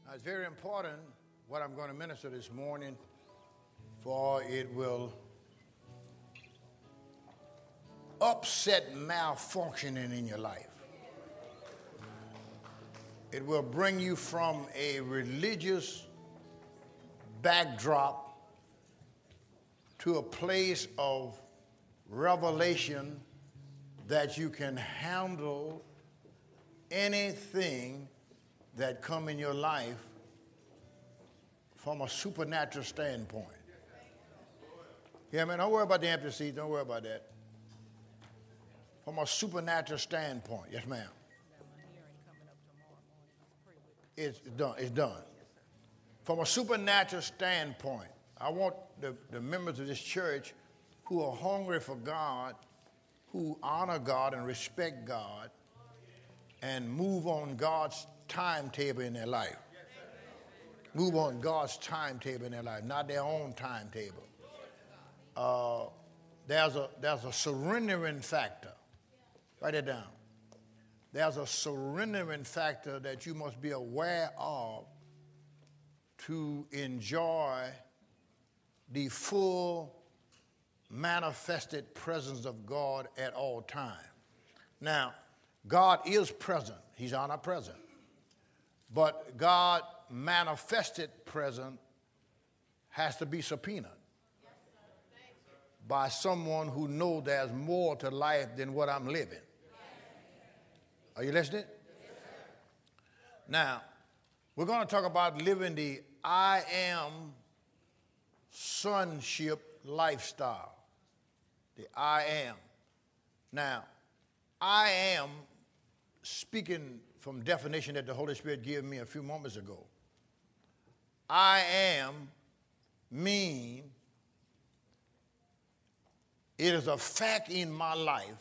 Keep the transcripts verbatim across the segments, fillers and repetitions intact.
Now, it's very important what I'm going to minister this morning, for it will upset malfunctioning in your life. It will bring you from a religious backdrop to a place of revelation that you can handle anything that come in your life from a supernatural standpoint. Yeah, man, don't worry about the empty seats. Don't worry about that. From a supernatural standpoint. Yes, ma'am. It's done. It's done. From a supernatural standpoint, I want the, the members of this church who are hungry for God, who honor God and respect God, and move on God's timetable in their life. Move on God's timetable in their life, not their own timetable. Uh, there's a there's a surrendering factor. Write it down. There's a surrendering factor that you must be aware of to enjoy the full manifested presence of God at all times. Now, God is present. He's omnipresent. But God manifested present has to be subpoenaed by someone who knows there's more to life than what I'm living. Are you listening? Now, we're going to talk about living the I am sonship lifestyle. The I am. Now, I am, speaking from definition that the Holy Spirit gave me a few moments ago. I am mean it is a fact in my life.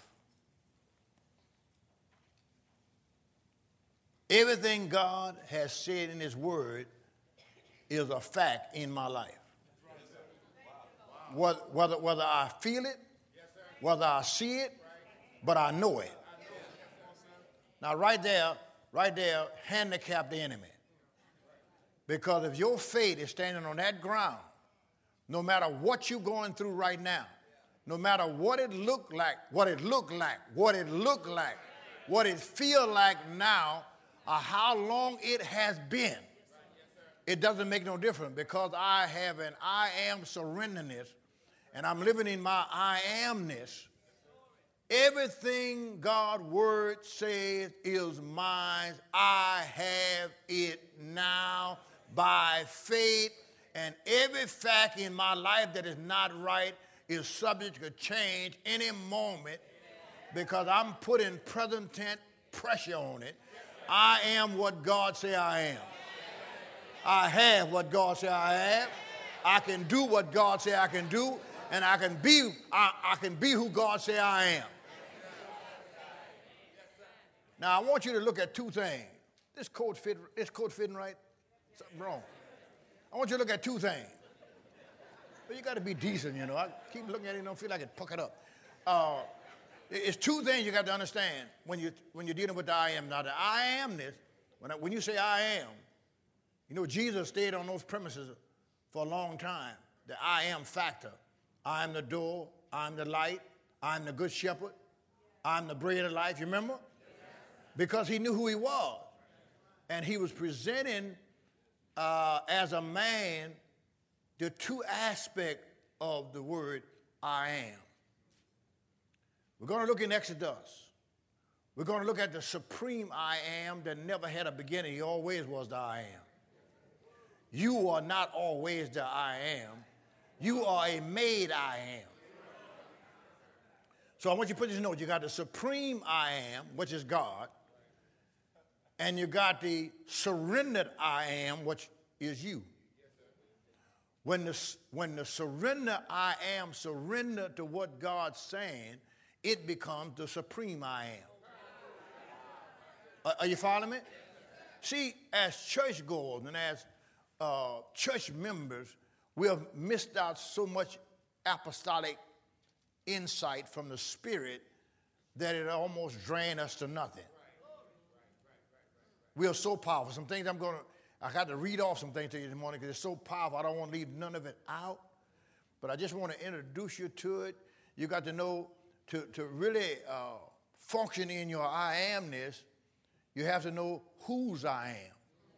Everything God has said in His Word is a fact in my life. Whether, whether, whether I feel it, whether I see it, but I know it. Now, right there, right there, handicap the enemy. Because if your faith is standing on that ground, no matter what you're going through right now, no matter what it looked like, what it looked like, what it looked like, what it feel like now, or how long it has been, it doesn't make no difference, because I have an I am surrenderness, and I'm living in my I amness. Everything God's word says is mine. I have it now by faith, and every fact in my life that is not right is subject to change any moment, because I'm putting present tense pressure on it. I am what God say I am. I have what God say I have. I can do what God say I can do, and I can be I, I can be who God say I am. Now, I want you to look at two things. This coat fit, this coat fitting right? Something wrong. I want you to look at two things. But you got to be decent, you know. I keep looking at it and don't feel like it puckered up. Uh, it's two things you got to understand when, you, when you're dealing with the I am. Now, the I amness, when, I, when you say I am, you know, Jesus stayed on those premises for a long time. The I am factor. I am the door. I'm the light. I'm the good shepherd. I'm the bread of life. You remember? Because he knew who he was. And he was presenting uh, as a man the two aspects of the word I am. We're going to look in Exodus. We're going to look at the supreme I am that never had a beginning. He always was the I am. You are not always the I am. You are a made I am. So I want you to put this note. You got the supreme I am, which is God. And you got the surrendered I am, which is you. When the, when the surrender I am surrender to what God's saying, it becomes the supreme I am. Are, are you following me? See, as churchgoers and as uh, church members, we have missed out so much apostolic insight from the Spirit that it almost drained us to nothing. We are so powerful. Some things I'm going to I got to read off some things to you this morning because it's so powerful. I don't want to leave none of it out. But I just want to introduce you to it. You got to know to, to really uh, function in your I amness, you have to know whose I am.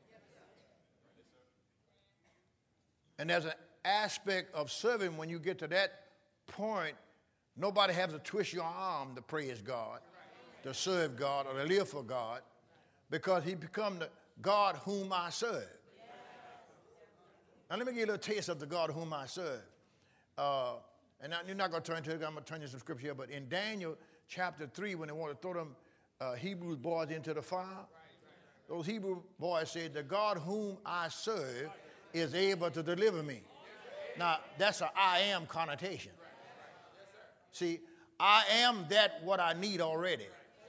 And there's an aspect of serving when you get to that point, nobody has to twist your arm to praise God, to serve God, or to live for God, because he become the God whom I serve. Now let me give you a little taste of the God whom I serve. Uh, and I, you're not going to turn to it, I'm going to turn you some scripture here, but in Daniel chapter three, when they want to throw them uh, Hebrew boys into the fire, those Hebrew boys said, the God whom I serve is able to deliver me. Now, that's an I am connotation. See, I am that what I need already.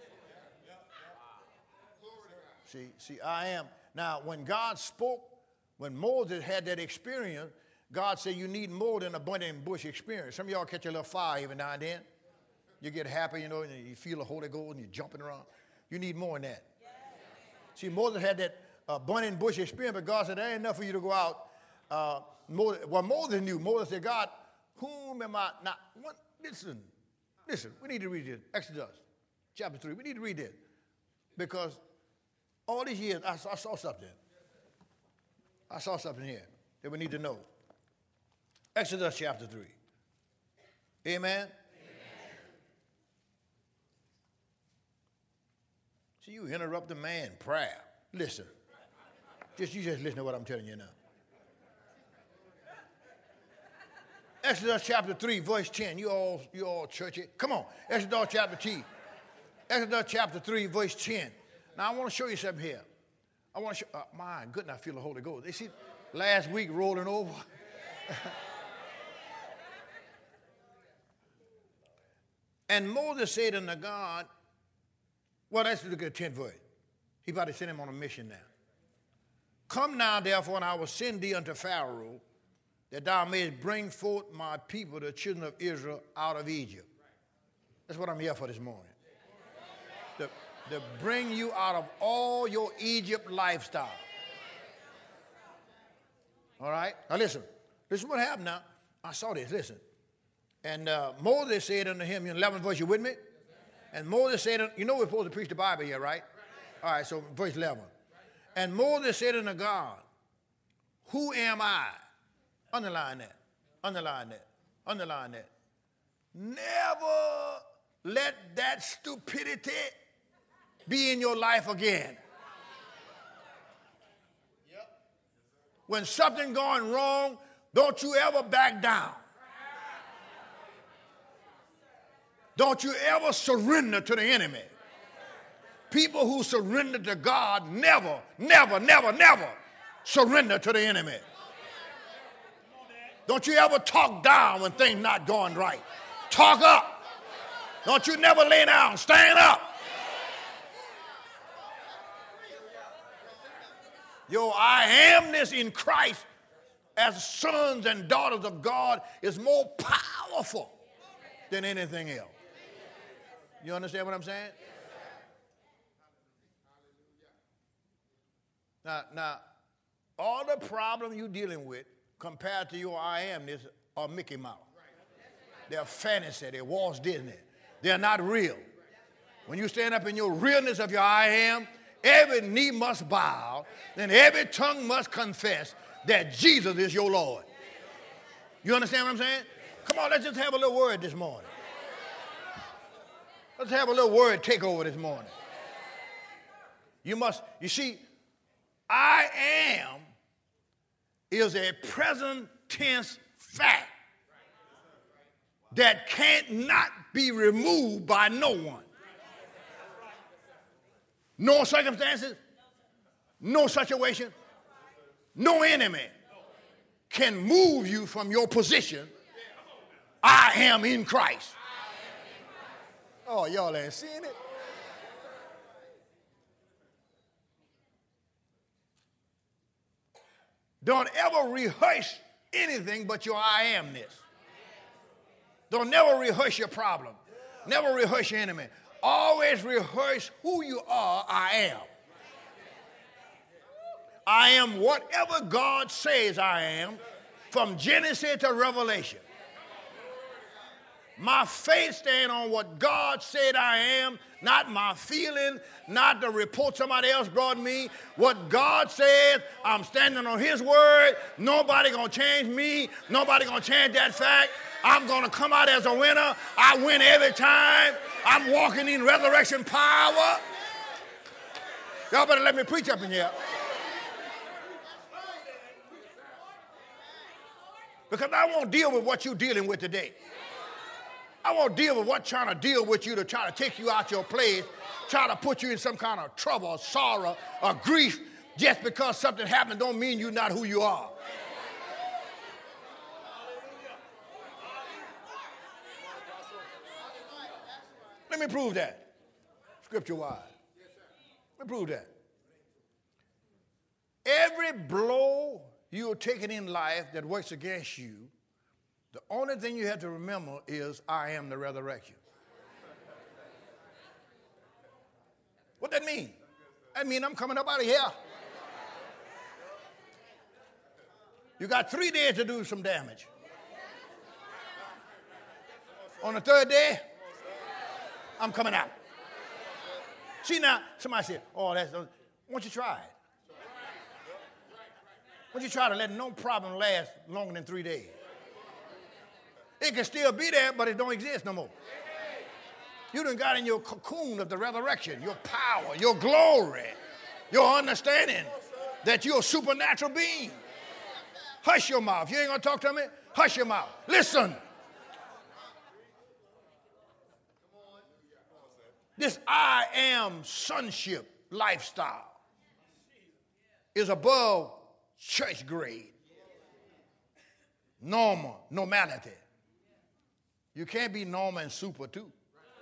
See, see, I am. Now, when God spoke, when Moses had that experience, God said you need more than a burning bush experience. Some of y'all catch a little fire even now and then. You get happy, you know, and you feel the Holy Ghost and you're jumping around. You need more than that. See, Moses had that uh, burning bush experience, but God said, there ain't enough for you to go out. Uh, Moses, well, Moses knew. Moses said, God, whom am I? Now, what, listen, listen, we need to read this. Exodus chapter three. We need to read this. Because all these years, I, I saw something. I saw something here that we need to know. Exodus chapter three. Amen? Amen. See, you interrupt the man prayer. Listen. Just you just listen to what I'm telling you now. Exodus chapter three, verse ten. You all, you all churchy. Come on. Exodus chapter three. Exodus chapter three, verse ten. Now I want to show you something here. I want to show. Uh, my goodness, I feel the Holy Ghost. You see, last week rolling over. And Moses said unto God, well, let's look at the tenth verse. He about to send him on a mission now. Come now, therefore, and I will send thee unto Pharaoh, that thou mayest bring forth my people, the children of Israel, out of Egypt. That's what I'm here for this morning. To, to bring you out of all your Egypt lifestyle. All right? Now listen. Listen what happened now. I saw this. Listen. And uh, Moses said unto him, in eleventh verse, you with me? And Moses said, you know we're supposed to preach the Bible here, right? All right, so verse eleven. And Moses said unto God, who am I? Underline that. Underline that. Underline that. Never let that stupidity be in your life again. When something going wrong, don't you ever back down. Don't you ever surrender to the enemy. People who surrender to God never, never, never, never surrender to the enemy. Don't you ever talk down when things not going right. Talk up. Don't you never lay down. Stand up. Your I amness in Christ as sons and daughters of God is more powerful than anything else. You understand what I'm saying? Now, now, all the problem you're dealing with compared to your I amness are Mickey Mouse. They're fantasy. They're Walt Disney. They're not real. When you stand up in your realness of your I am, every knee must bow, and every tongue must confess that Jesus is your Lord. You understand what I'm saying? Come on, let's just have a little word this morning. Let's have a little word takeover this morning. You must, you see, I am is a present tense fact that can't not be removed by no one. No circumstances, no situation, no enemy can move you from your position. I am in Christ. Oh, y'all ain't seeing it? Don't ever rehearse anything but your I amness. Don't never rehearse your problem. Never rehearse your enemy. Always rehearse who you are, I am. I am whatever God says I am, from Genesis to Revelation. My faith stands on what God said I am, not my feeling, not the report somebody else brought me. What God says, I'm standing on his word. Nobody going to change me. Nobody going to change that fact. I'm going to come out as a winner. I win every time. I'm walking in resurrection power. Y'all better let me preach up in here. Because I won't deal with what you're dealing with today. I won't deal with what's trying to deal with you to try to take you out your place, try to put you in some kind of trouble or sorrow or grief. Just because something happened don't mean you're not who you are. Let me prove that, scripture-wise. Let me prove that. Every blow you're taking in life that works against you, the only thing you have to remember is, I am the resurrection. What that mean? That mean I'm coming up out of here. You got three days to do some damage. On the third day, I'm coming out. See now, somebody said, oh, that's, why don't you try it? Why don't you try to let no problem last longer than three days? It can still be there, but it don't exist no more. You done got in your cocoon of the resurrection, your power, your glory, your understanding that you're a supernatural being. Hush your mouth. You ain't going to talk to me? Hush your mouth. Listen. This I am sonship lifestyle is above church grade, normal, normality. You can't be normal and super too.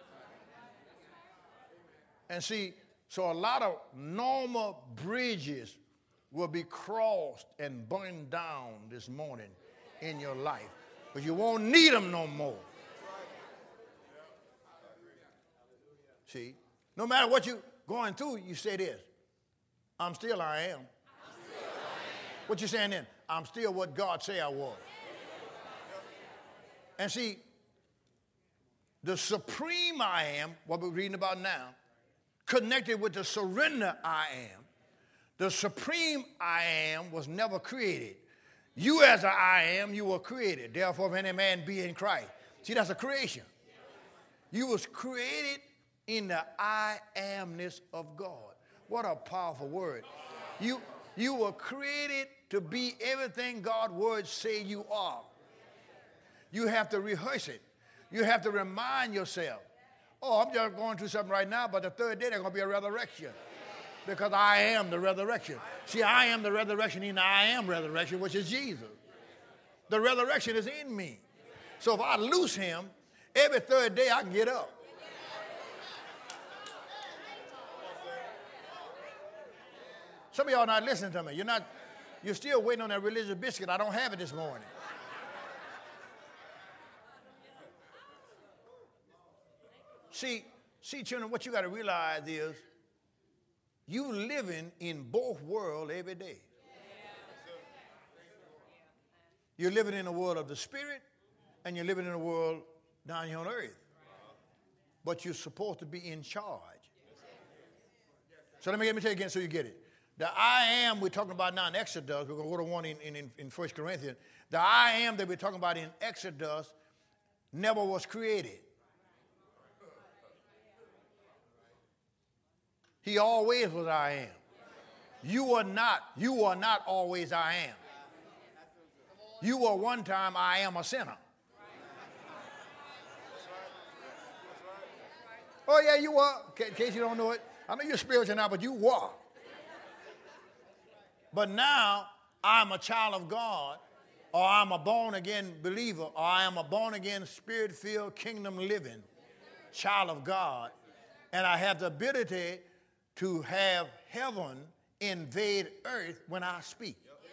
And see, so a lot of normal bridges will be crossed and burned down this morning in your life. But you won't need them no more. See, no matter what you're going through, you say this, I'm still I am. I'm still I am. What you saying then? I'm still what God say I was. And see, the supreme I am, what we're reading about now, connected with the surrender I am. The supreme I am was never created. You as a I am, you were created. Therefore, if any man be in Christ. See, that's a creation. You was created in the I amness of God. What a powerful word. You, you were created to be everything God's words say you are. You have to rehearse it. You have to remind yourself, oh, I'm just going through something right now, but the third day there's going to be a resurrection. Because I am the resurrection. See, I am the resurrection in the I am resurrection, which is Jesus. The resurrection is in me. So if I lose him, every third day I can get up. Some of y'all not listening to me. You're not, you're still waiting on that religious biscuit. I don't have it this morning. See, see, children, what you got to realize is you living in both worlds every day. You're living in a world of the spirit, and you're living in a world down here on earth. But you're supposed to be in charge. So let me, let me tell you again so you get it. The I am we're talking about now in Exodus, we're going to go to one in, in, in First Corinthians. The I am that we're talking about in Exodus never was created. He always was I am. You are not, you are not always I am. You were one time I am a sinner. Oh yeah, you were. In case you don't know it, I know you're spiritual now, but you were. But now I'm a child of God, or I'm a born-again believer, or I am a born-again, spirit-filled, kingdom-living child of God, and I have the ability to have heaven invade earth when I speak.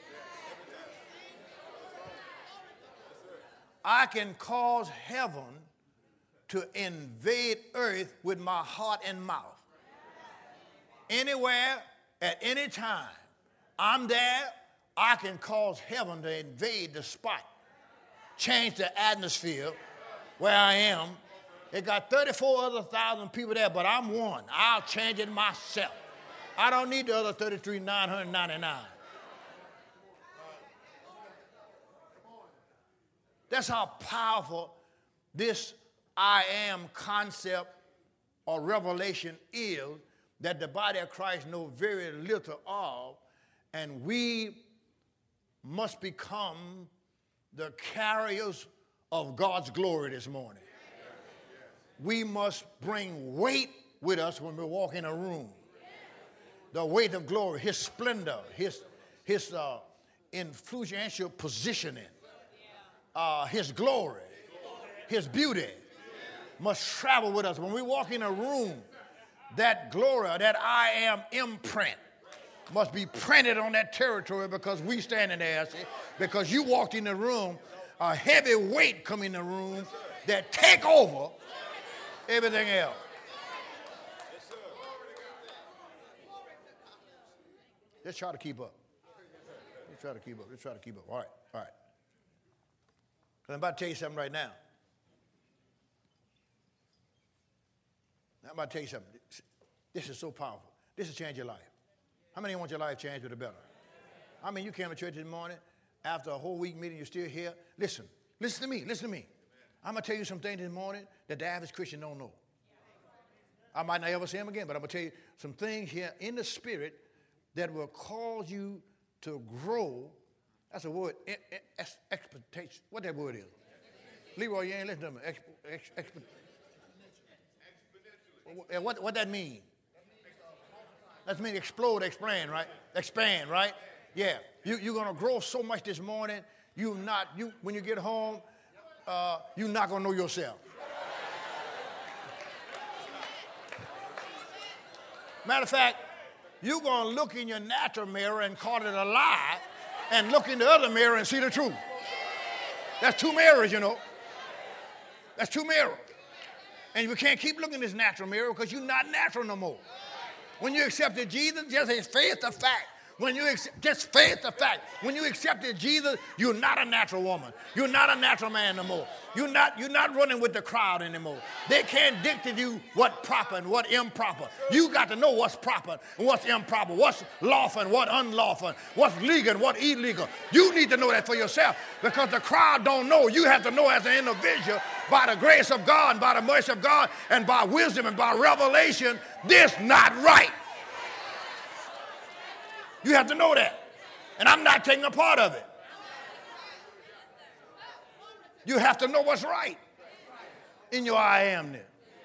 I can cause heaven to invade earth with my heart and mouth. Anywhere, at any time, I'm there, I can cause heaven to invade the spot, change the atmosphere where I am. It got thirty-four other thousand people there, but I'm one. I'll change it myself. I don't need the other thirty-three thousand nine hundred ninety-nine. That's how powerful this I am concept or revelation is that the body of Christ knows very little of, and we must become the carriers of God's glory this morning. We must bring weight with us when we walk in a room. The weight of glory, his splendor, his, his uh, influential positioning, uh, his glory, his beauty must travel with us. When we walk in a room, that glory, that I am imprint must be printed on that territory because we standing there, see? Because you walked in the room, a heavy weight come in the room that take over everything else. Let's try to keep up. Let's try to keep up. Let's try to keep up. All right, all right. I'm about to tell you something right now. I'm about to tell you something. This is so powerful. This will change your life. How many want your life changed for the better? I mean, you came to church this morning, after a whole week meeting, you're still here. Listen, listen to me, listen to me. I'm going to tell you some things this morning that the average Christian don't know. I might not ever say them again, but I'm going to tell you some things here in the spirit that will cause you to grow. That's a word, expectation. What that word is? Leroy, you ain't listening to me. Exp, ex, exp, what, what that mean? That means explode, expand, right? Expand, right? Yeah. You, you're going to grow so much this morning, you not, you when you get home, uh, you're not going to know yourself. Matter of fact, you're going to look in your natural mirror and call it a lie and look in the other mirror and see the truth. That's two mirrors, you know. That's two mirrors. And you can't keep looking in this natural mirror because you're not natural no more. When you accepted Jesus, just face the fact. When you accept, just face the fact. When you accepted Jesus, you're not a natural woman. You're not a natural man no more. You're not, you're not running with the crowd anymore. They can't dictate you what proper and what improper. You got to know what's proper and what's improper, what's lawful and what unlawful, what's legal and what illegal. You need to know that for yourself because the crowd don't know. You have to know as an individual by the grace of God and by the mercy of God and by wisdom and by revelation, this not right. You have to know that. And I'm not taking a part of it. You have to know what's right in your I amness.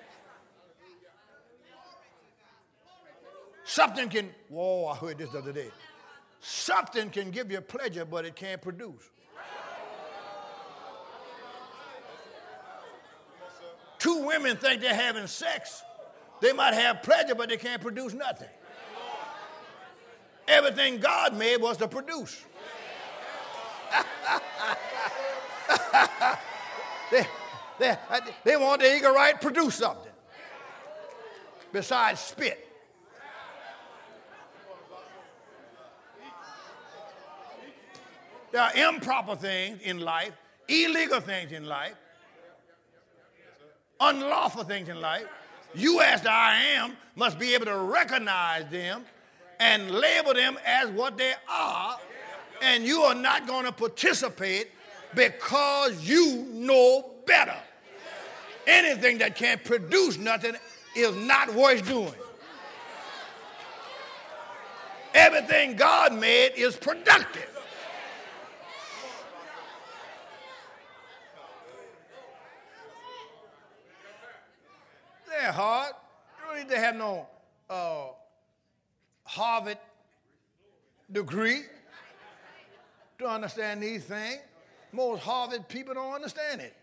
Something can, whoa, I heard this the other day. Something can give you pleasure, but it can't produce. Two women think they're having sex. They might have pleasure, but they can't produce nothing. Everything God made was to produce. they, they, they want the eagle right produce something besides spit. There are improper things in life, illegal things in life, unlawful things in life. You as the I am must be able to recognize them and label them as what they are, and you are not going to participate because you know better. Anything that can't produce nothing is not worth doing. Everything God made is productive. They're hard. You don't need to have no uh, Harvard degree to understand these things. Most Harvard people don't understand it.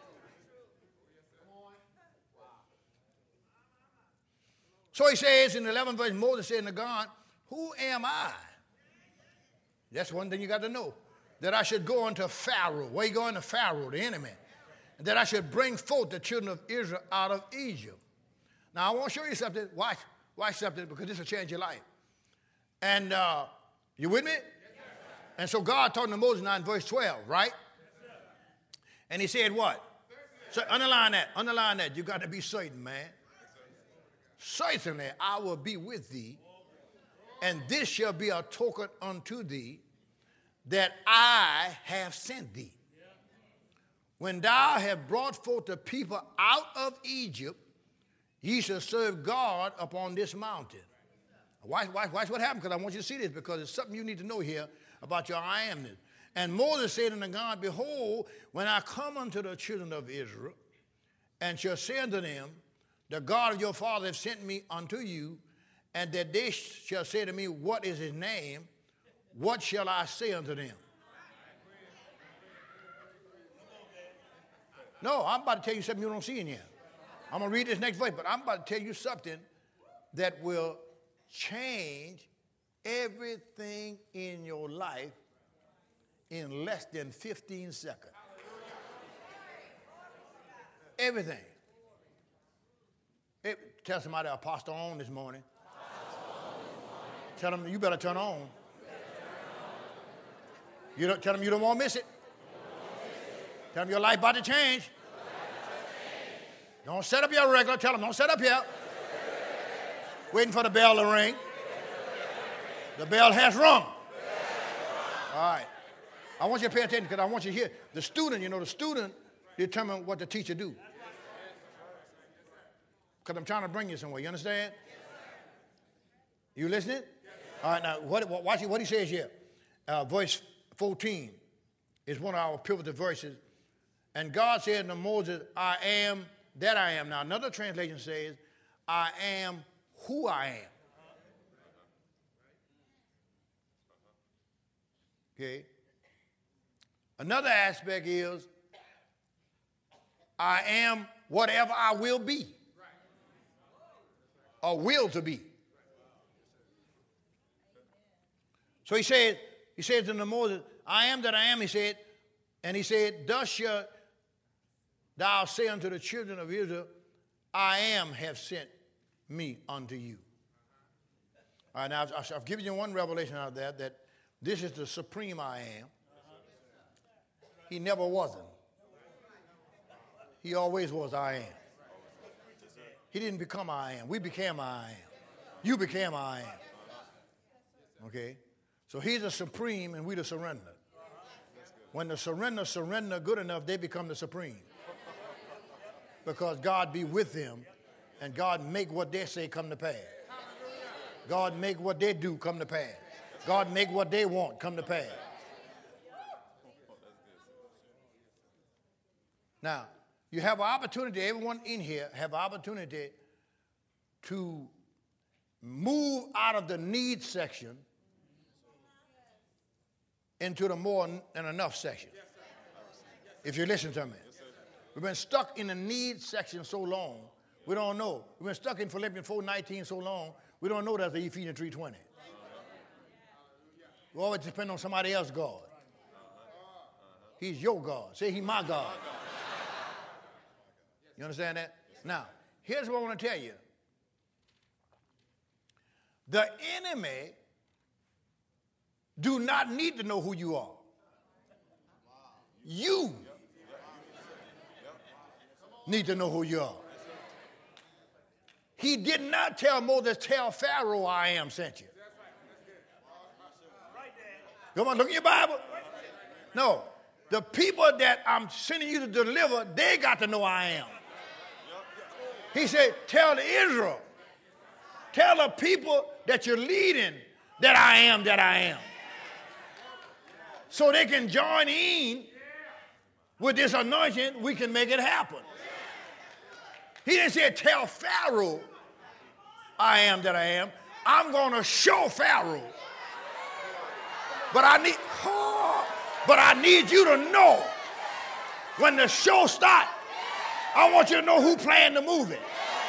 So he says in the eleventh verse, Moses said to God, who am I? That's one thing you got to know. That I should go unto Pharaoh. Where you going to Pharaoh, the enemy? And that I should bring forth the children of Israel out of Egypt. Now I want to show you something. Watch, watch something because this will change your life. And uh, You with me? And so God talking to Moses now in verse twelve, right? And he said what? So underline that. Underline that. You got to be certain, man. Certainly I will be with thee, and this shall be a token unto thee that I have sent thee. When thou hast brought forth the people out of Egypt, ye shall serve God upon this mountain. Watch, watch, watch what happened, because I want you to see this, because it's something you need to know here about your I amness. And Moses said unto God, behold, when I come unto the children of Israel, and shall say unto them, the God of your father hath sent me unto you, and that they shall say to me, what is his name? What shall I say unto them? No, I'm about to tell you something you don't see in here. I'm going to read this next verse, but I'm about to tell you something that will change everything in your life in less than fifteen seconds. Everything. It, tell somebody Apostle on this morning. Tell them you better turn on. You don't, tell them you don't want to miss it. Tell them your life about to change. Don't set up your regular. Tell them don't set up here. Waiting for the bell to ring. The bell has rung. All right. I want you to pay attention because I want you to hear. The student, you know, the student determine what the teacher do. Because I'm trying to bring you somewhere. You understand? You listening? All right, now, what, watch what he says here. Uh, verse fourteen is one of our pivotal verses. And God said to Moses, I am that I am. Now, another translation says, I am who I am. Okay. Another aspect is, I am whatever I will be. Or will to be. So he said, he said to Moses, I am that I am, he said, and he said, thus shall thou say unto the children of Israel, I am have sent me unto you. All right, now I've, I've given you one revelation out of that, that this is the supreme I am. He never wasn't. He always was I am. He didn't become I am. We became I am. You became I am. Okay? So he's the supreme and we the surrender. When the surrender surrender good enough, they become the supreme. Because God be with them and God make what they say come to pass. God make what they do come to pass. God make what they want come to pass. Now, you have an opportunity, everyone in here have an opportunity to move out of the need section into the more than enough section. If you listen to me. We've been stuck in the need section so long, we don't know. We've been stuck in Philippians four nineteen so long, we don't know that's the Ephesians three twenty. We always depend on somebody else's God. He's your God. Say he's my God. You understand that? Now, here's what I want to tell you. The enemy do not need to know who you are. You need to know who you are. He did not tell Moses, tell Pharaoh I am sent you. Come on, look at your Bible. No, the people that I'm sending you to deliver, they got to know I am. He said, tell the Israel, tell the people that you're leading that I am that I am. So they can join in with this anointing, we can make it happen. He didn't say, tell Pharaoh I am that I am. I'm going to show Pharaoh. But I need, oh, but I need you to know when the show starts, I want you to know who planned the movie.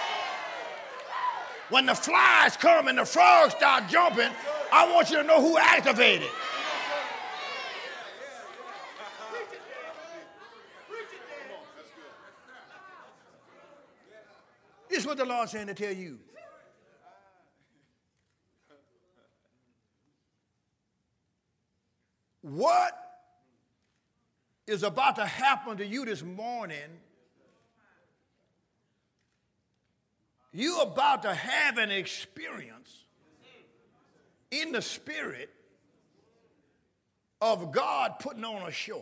When the flies come and the frogs start jumping, I want you to know who activated. This is what the Lord's saying to tell you. what is about to happen to you this morning, you're about to have an experience in the spirit of God putting on a show.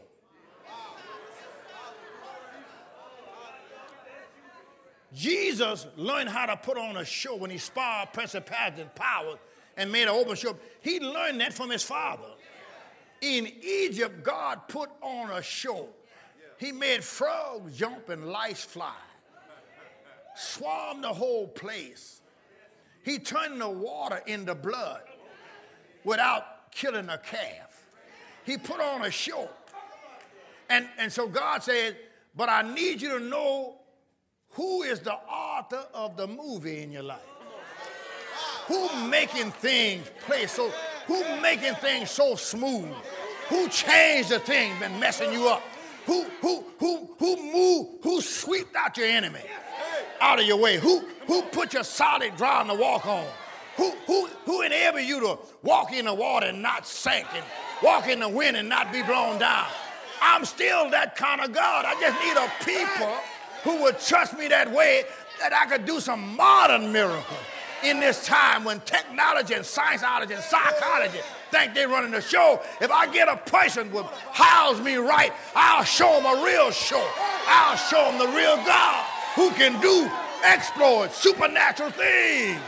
Jesus learned how to put on a show when he spoiled principalities and powers and made an open show. He learned that from his father. In Egypt, God put on a show. He made frogs jump and lice fly. Swarmed the whole place. He turned the water into blood without killing a calf. He put on a show. And, and so God said, but I need you to know who is the author of the movie in your life. Who making things play so, who making things so smooth? Who changed the thing been messing you up? Who, who, who, who moved, who swept out your enemy out of your way? Who, who put your solid ground to walk on? Who, who, who enabled you to walk in the water and not sink, and walk in the wind and not be blown down? I'm still that kind of God. I just need a people who would trust me that way, that I could do some modern miracles in this time when technology and scienceology and psychology think they're running the show. If I get a person who house me right, I'll show them a real show. I'll show them the real God who can do exploits, supernatural things.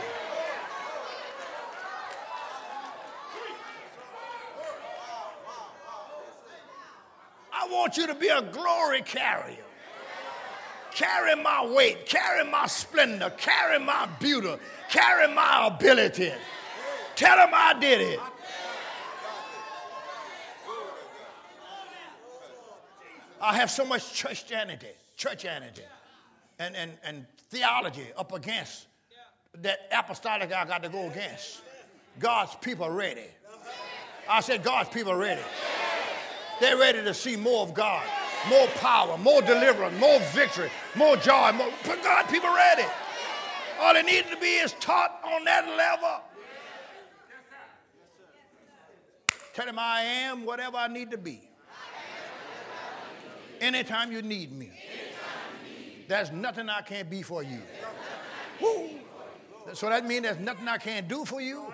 I want you to be a glory carrier. Carry my weight, carry my splendor, carry my beauty, carry my ability. Tell them I did it. I have so much churchianity, churchianity, and, and, and theology up against that apostolic I got to go against. God's people are ready. I said God's people are ready. They're ready to see more of God. More power, more deliverance, more victory, more joy. More, but God, people ready. All they need to be is taught on that level. Tell them I am whatever I need to be. Anytime you need me. There's nothing I can't be for you. Woo. So that means there's nothing I can't do for you.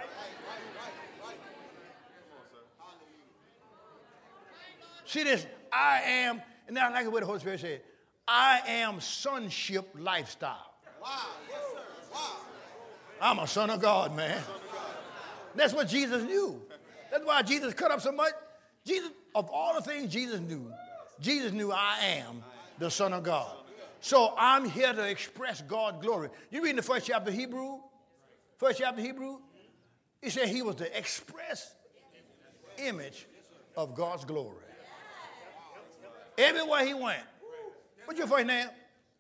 See this, I am. And now I like it what the Holy Spirit said. I am sonship lifestyle. Wow. Yes, sir. Wow. I'm a son of God, man. Of God. That's what Jesus knew. That's why Jesus cut up so much. Jesus, of all the things Jesus knew, Jesus knew I am the Son of God. So I'm here to express God's glory. You read in the first chapter of Hebrew? First chapter of Hebrew? He said he was the express image of God's glory. Everywhere he went. What's your first name?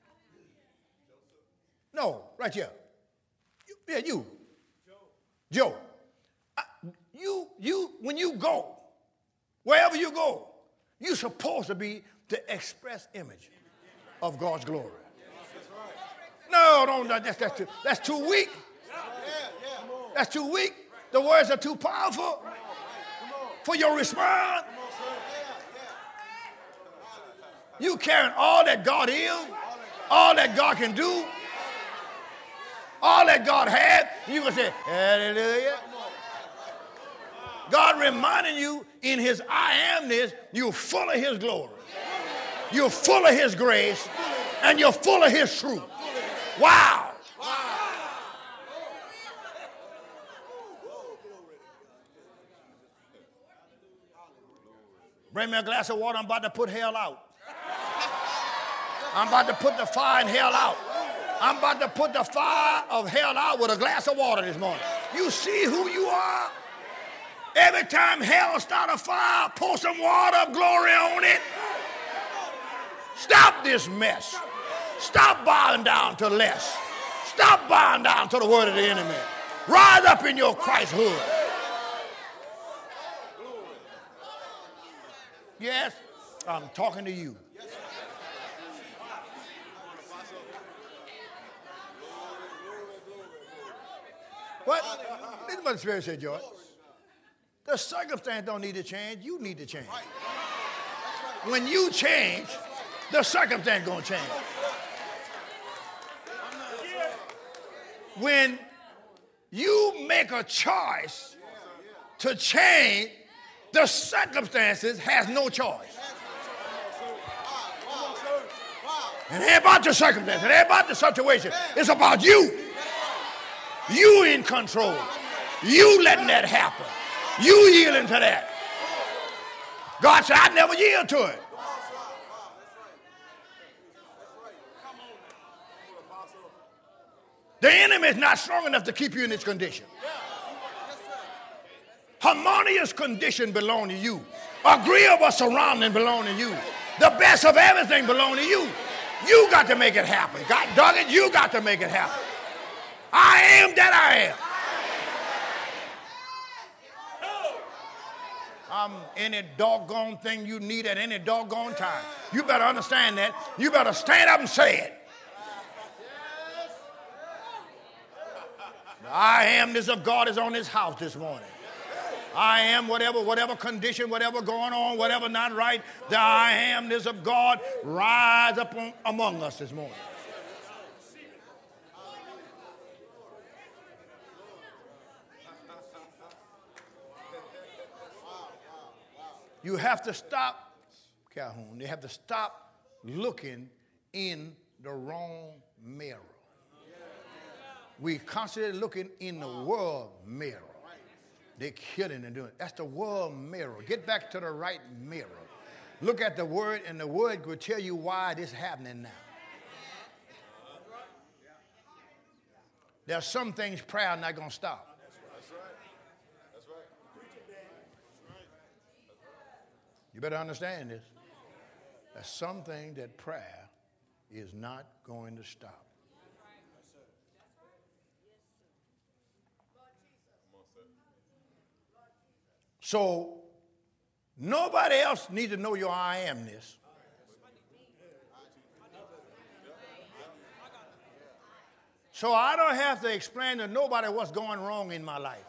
No, right here. Yeah, you. Joe. Joe. I, you, you, when you go, wherever you go, you're supposed to be the express image of God's glory. No, don't, that's, that's, too, that's too weak. That's too weak. The words are too powerful for your response. You carrying all that God is, all that God can do, all that God had, you can say, hallelujah. God reminding you in his I amness, you're full of his glory. You're full of his grace, and you're full of his truth. Wow. Bring me a glass of water, I'm about to put hell out. I'm about to put the fire in hell out. I'm about to put the fire of hell out with a glass of water this morning. You see who you are? Every time hell start a fire, pour some water of glory on it. Stop this mess. Stop bowing down to less. Stop bowing down to the word of the enemy. Rise up in your Christhood. Yes, I'm talking to you. What? This is what the Spirit said, George. The The circumstance don't need to change. You need to change. When you change, the circumstance going to change. When you make a choice to change, the circumstances has no choice. It ain't about the circumstance. It ain't about the situation. It's about you. You in control. You letting that happen. You yielding to that. God said, I never yield to it. The enemy is not strong enough to keep you in this condition. Harmonious condition belong to you. Agreeable surrounding belong to you. The best of everything belong to you. You got to make it happen. God dug it, you got to make it happen. I am that I am. I'm any doggone thing you need at any doggone time. You better understand that. You better stand up and say it. The I amness of God is on this house this morning. I am whatever, whatever condition, whatever going on, whatever not right, the I amness of God rise up on, among us this morning. You have to stop, Calhoun, you have to stop looking in the wrong mirror. We constantly looking in the world mirror. They're killing and doing it. That's the world mirror. Get back to the right mirror. Look at the word, and the word will tell you why this is happening now. There are some things prayer not going to stop. That's right. That's right. You better understand this. There's something that prayer is not going to stop. So nobody else needs to know your I amness. So I don't have to explain to nobody what's going wrong in my life.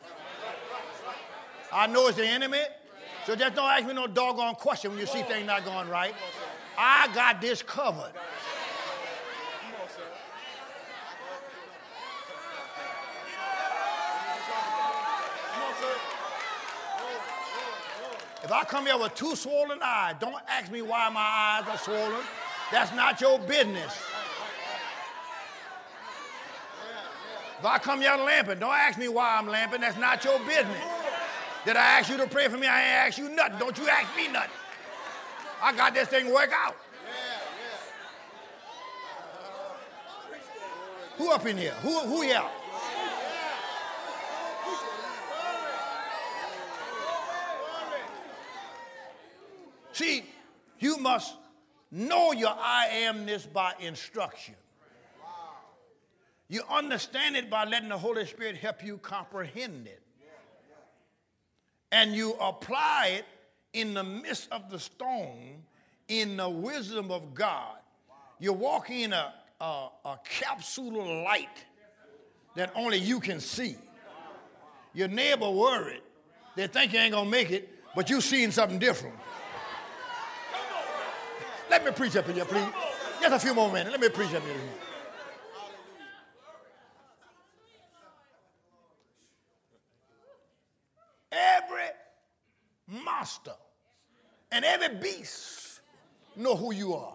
I know it's the enemy, so just don't ask me no doggone question when you see things not going right. I got this covered. If I come here with two swollen eyes, don't ask me why my eyes are swollen. That's not your business. If I come here lamping, don't ask me why I'm lamping. That's not your business. Did I ask you to pray for me? I ain't asked you nothing. Don't you ask me nothing. I got this thing worked out. Who up in here? Who, who here? See, you must know your I amness by instruction. You understand it by letting the Holy Spirit help you comprehend it. And you apply it in the midst of the storm in the wisdom of God. You walk in a, a, a capsule of light that only you can see. Your neighbor worried. They think you ain't going to make it, but you seeing something different. Let me preach up in here, please. Just a few more minutes. Let me preach up in here. Every monster and every beast know who you are.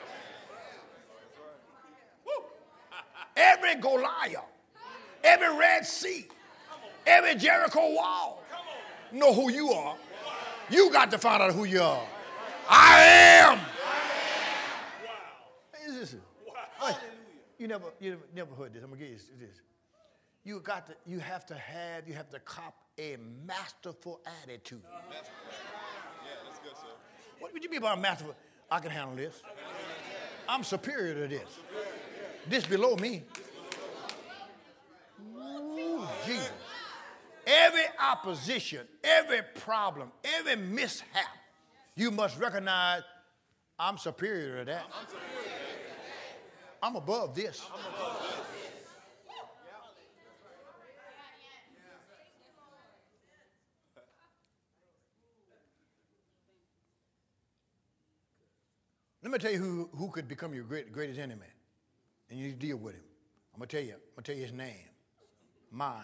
Every Goliath, every Red Sea, every Jericho wall know who you are. You got to find out who you are. I am. Wow. You never, you never heard this. I'm gonna give you this. You got to, you have to have, you have to cop a masterful attitude. Yeah, that's good, sir. What would you mean by masterful? I can handle this. I'm superior to this. This below me. Ooh, Jesus. Every opposition, every problem, every mishap, you must recognize I'm superior to that. I'm superior. I'm above this. I'm above this. Let me tell you who, who could become your great, greatest enemy. And you deal with him. I'm going to tell you. I'm going to tell you his name. Mind.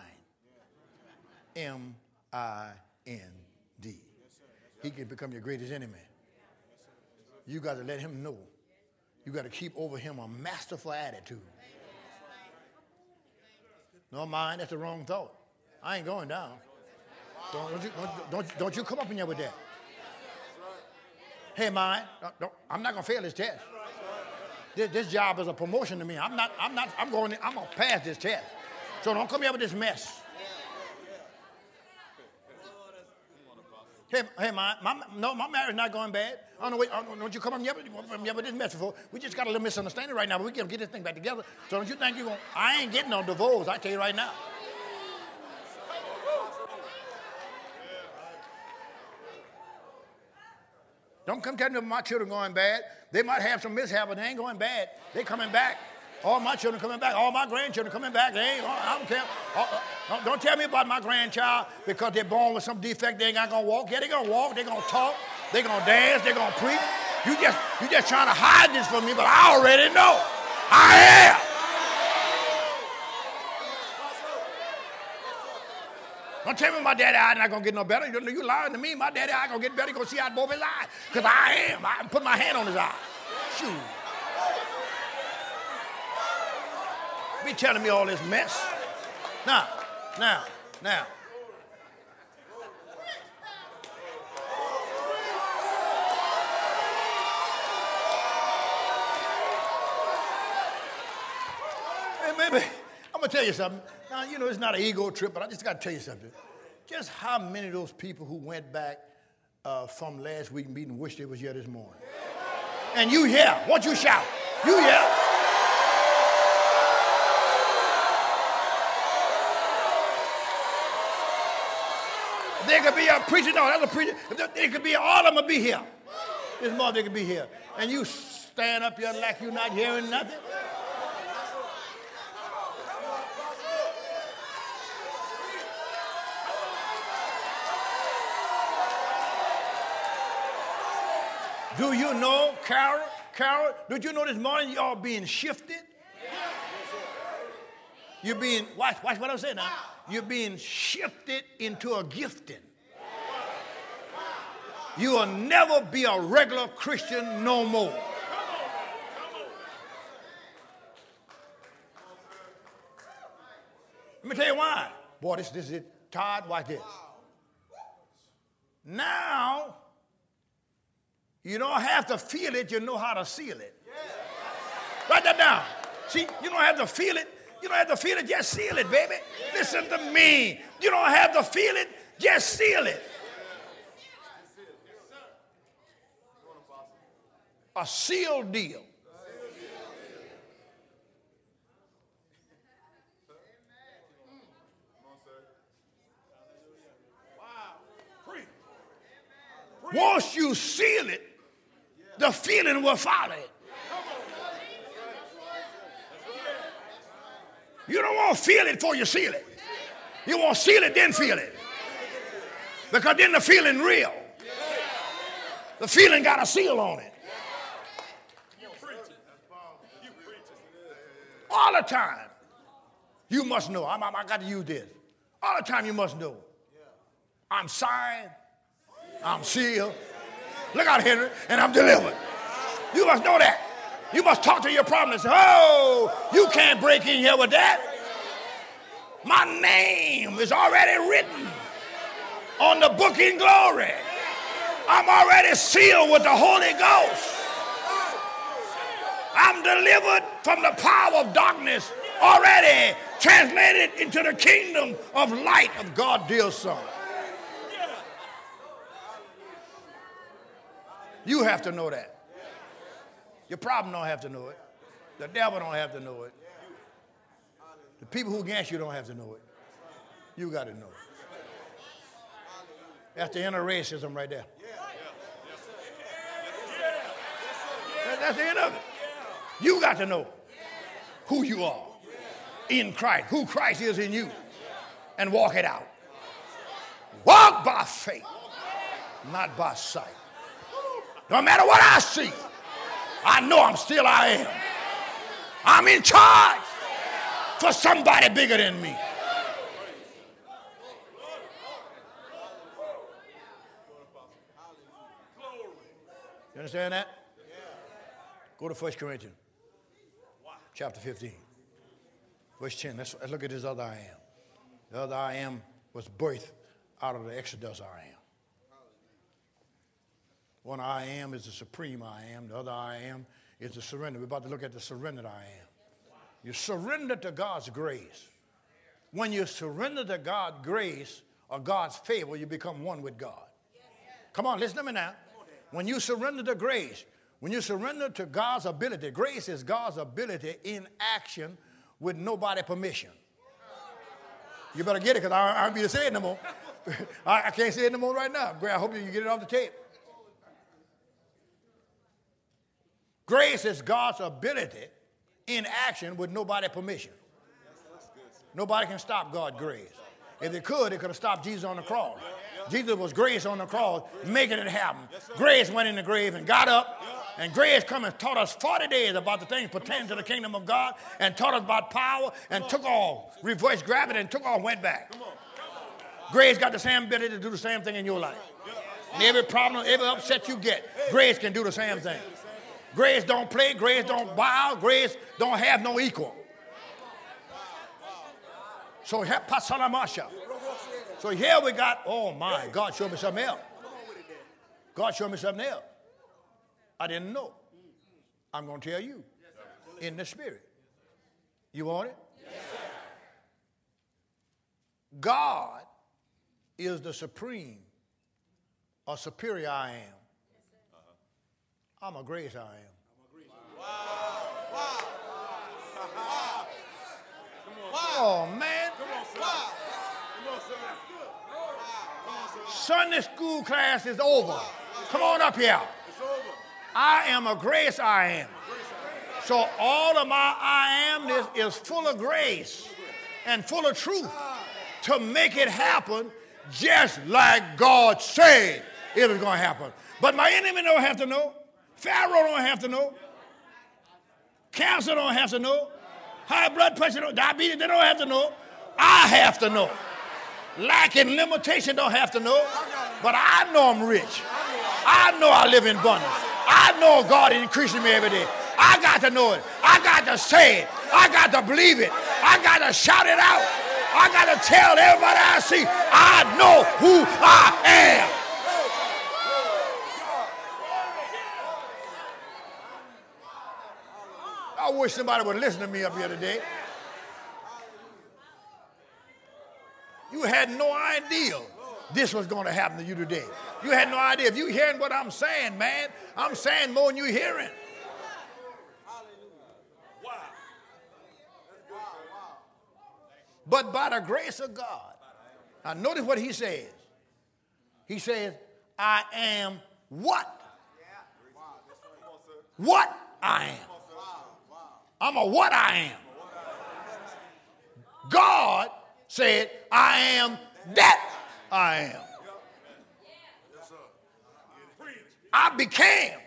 M I N D. He can become your greatest enemy. You got to let him know. You got to keep over him a masterful attitude. No, mind, that's the wrong thought. I ain't going down. Don't, don't, you, don't, don't, don't you come up in there with that. Hey, mind, don't, don't, I'm not going to fail this test. This, this job is a promotion to me. I'm not, I'm not, I'm going, I'm going to pass this test. So don't come here with this mess. Hey, hey, my, my, no, my marriage not going bad. I don't know, wait, don't you come up here with this mess before. We just got a little misunderstanding right now, but we can get this thing back together. So don't you think you're going to, I ain't getting no divorce, I tell you right now. Don't come tell me my children going bad. They might have some mishap, but they ain't going bad. They coming back. All my children coming back. All my grandchildren coming back. They ain't, I don't care. Don't, don't tell me about my grandchild because they're born with some defect. They ain't going to walk. Yeah, they're going to walk. They're going to talk. They're going to dance. They're going to preach. You just, you just trying to hide this from me, but I already know. I am. Don't tell me my daddy eye not going to get no better. You, you lying to me. My daddy eye going to get better. You're going to see out both his eyes. Because I am. I put my hand on his eye. Shoot. Be telling me all this mess. Now, now, now. Maybe, I'm going to tell you something. Now, you know, it's not an ego trip, but I just got to tell you something. Just how many of those people who went back uh, from last week meeting wish they was here this morning? And you here. Won't you shout? You here. There could be a preacher. No, that's a preacher. It could be all of them will be here. This morning they could be here. And you stand up here like you're not hearing nothing. Do you know, Carol, Carol, did you know this morning y'all being shifted? You're being, watch, watch what I'm saying now. You're being shifted into a gifting. You will never be a regular Christian no more. Let me tell you why. Boy, this, this is it. Todd, watch this. Now, you don't have to feel it, you know how to seal it. Write that down. See, you don't have to feel it. You don't have to feel it, just seal it, baby. Listen to me. You don't have to feel it, just seal it. A sealed deal. Once you seal it, the feeling will follow it. You don't want to feel it before you seal it. You want to seal it, then feel it. Because then the feeling real. The feeling got a seal on it. All the time, you must know. I'm, I'm, I got to use this. All the time, you must know. I'm signed. I'm sealed. Look out, Henry, and I'm delivered. You must know that. You must talk to your problem and say, oh, you can't break in here with that. My name is already written on the book in glory. I'm already sealed with the Holy Ghost. I'm delivered from the power of darkness, already translated into the kingdom of light of God's dear Son. You have to know that. Your problem don't have to know it. The devil don't have to know it. The people who against you don't have to know it. You got to know it. That's the inner racism right there. That's the end of it. You got to know who you are in Christ, who Christ is in you, and walk it out. Walk by faith, not by sight. No matter what I see, I know I'm still I am. I'm in charge for somebody bigger than me. You understand that? Go to First Corinthians chapter fifteen. Verse ten. Let's, let's look at this other I am. The other I am was birthed out of the Exodus I am. One I am is the supreme I am. The other I am is the surrender. We're about to look at the surrendered I am. You surrender to God's grace. When you surrender to God's grace or God's favor, you become one with God. Come on, listen to me now. When you surrender to grace, when you surrender to God's ability, grace is God's ability in action with nobody permission. You better get it, because I, I don't be to say it no more. I, I can't say it no more right now. I hope you get it off the tape. Grace is God's ability in action with nobody permission. Nobody can stop God's grace. If they could, they could have stopped Jesus on the cross. Jesus was grace on the cross, making it happen. Grace went in the grave and got up. And grace come and taught us forty days about the things pertaining to the kingdom of God, and taught us about power, and took off, reverse gravity, and took off, went back. Grace got the same ability to do the same thing in your life. And every problem, every upset you get, grace can do the same thing. Grace don't play, grace don't bow, grace don't have no equal. So, so here we got, oh my, God showed me something else. God showed me something else. I didn't know. I'm going to tell you in the spirit. You want it? Yes. God is the supreme or superior I am. I'm a grace I am. Wow. Wow. Wow. Oh, man. Wow. Sunday school class is over. Come on up here. I am a grace I am. So all of my I amness is full of grace and full of truth to make it happen just like God said it was going to happen. But my enemy don't have to know. Pharaoh don't have to know. Cancer don't have to know. High blood pressure, don't, diabetes, they don't have to know. I have to know. Lack and limitation don't have to know. But I know I'm rich. I know I live in abundance. I know God is increasing me every day. I got to know it. I got to say it. I got to believe it. I got to shout it out. I got to tell everybody I see, I know who I am. I wish somebody would listen to me up here today. You had no idea this was going to happen to you today. You had no idea. If you're hearing what I'm saying, man, I'm saying more than you're hearing. But by the grace of God, now notice what he says. He says, I am what? What I am. I'm a what I am. God said, I am that I am. I became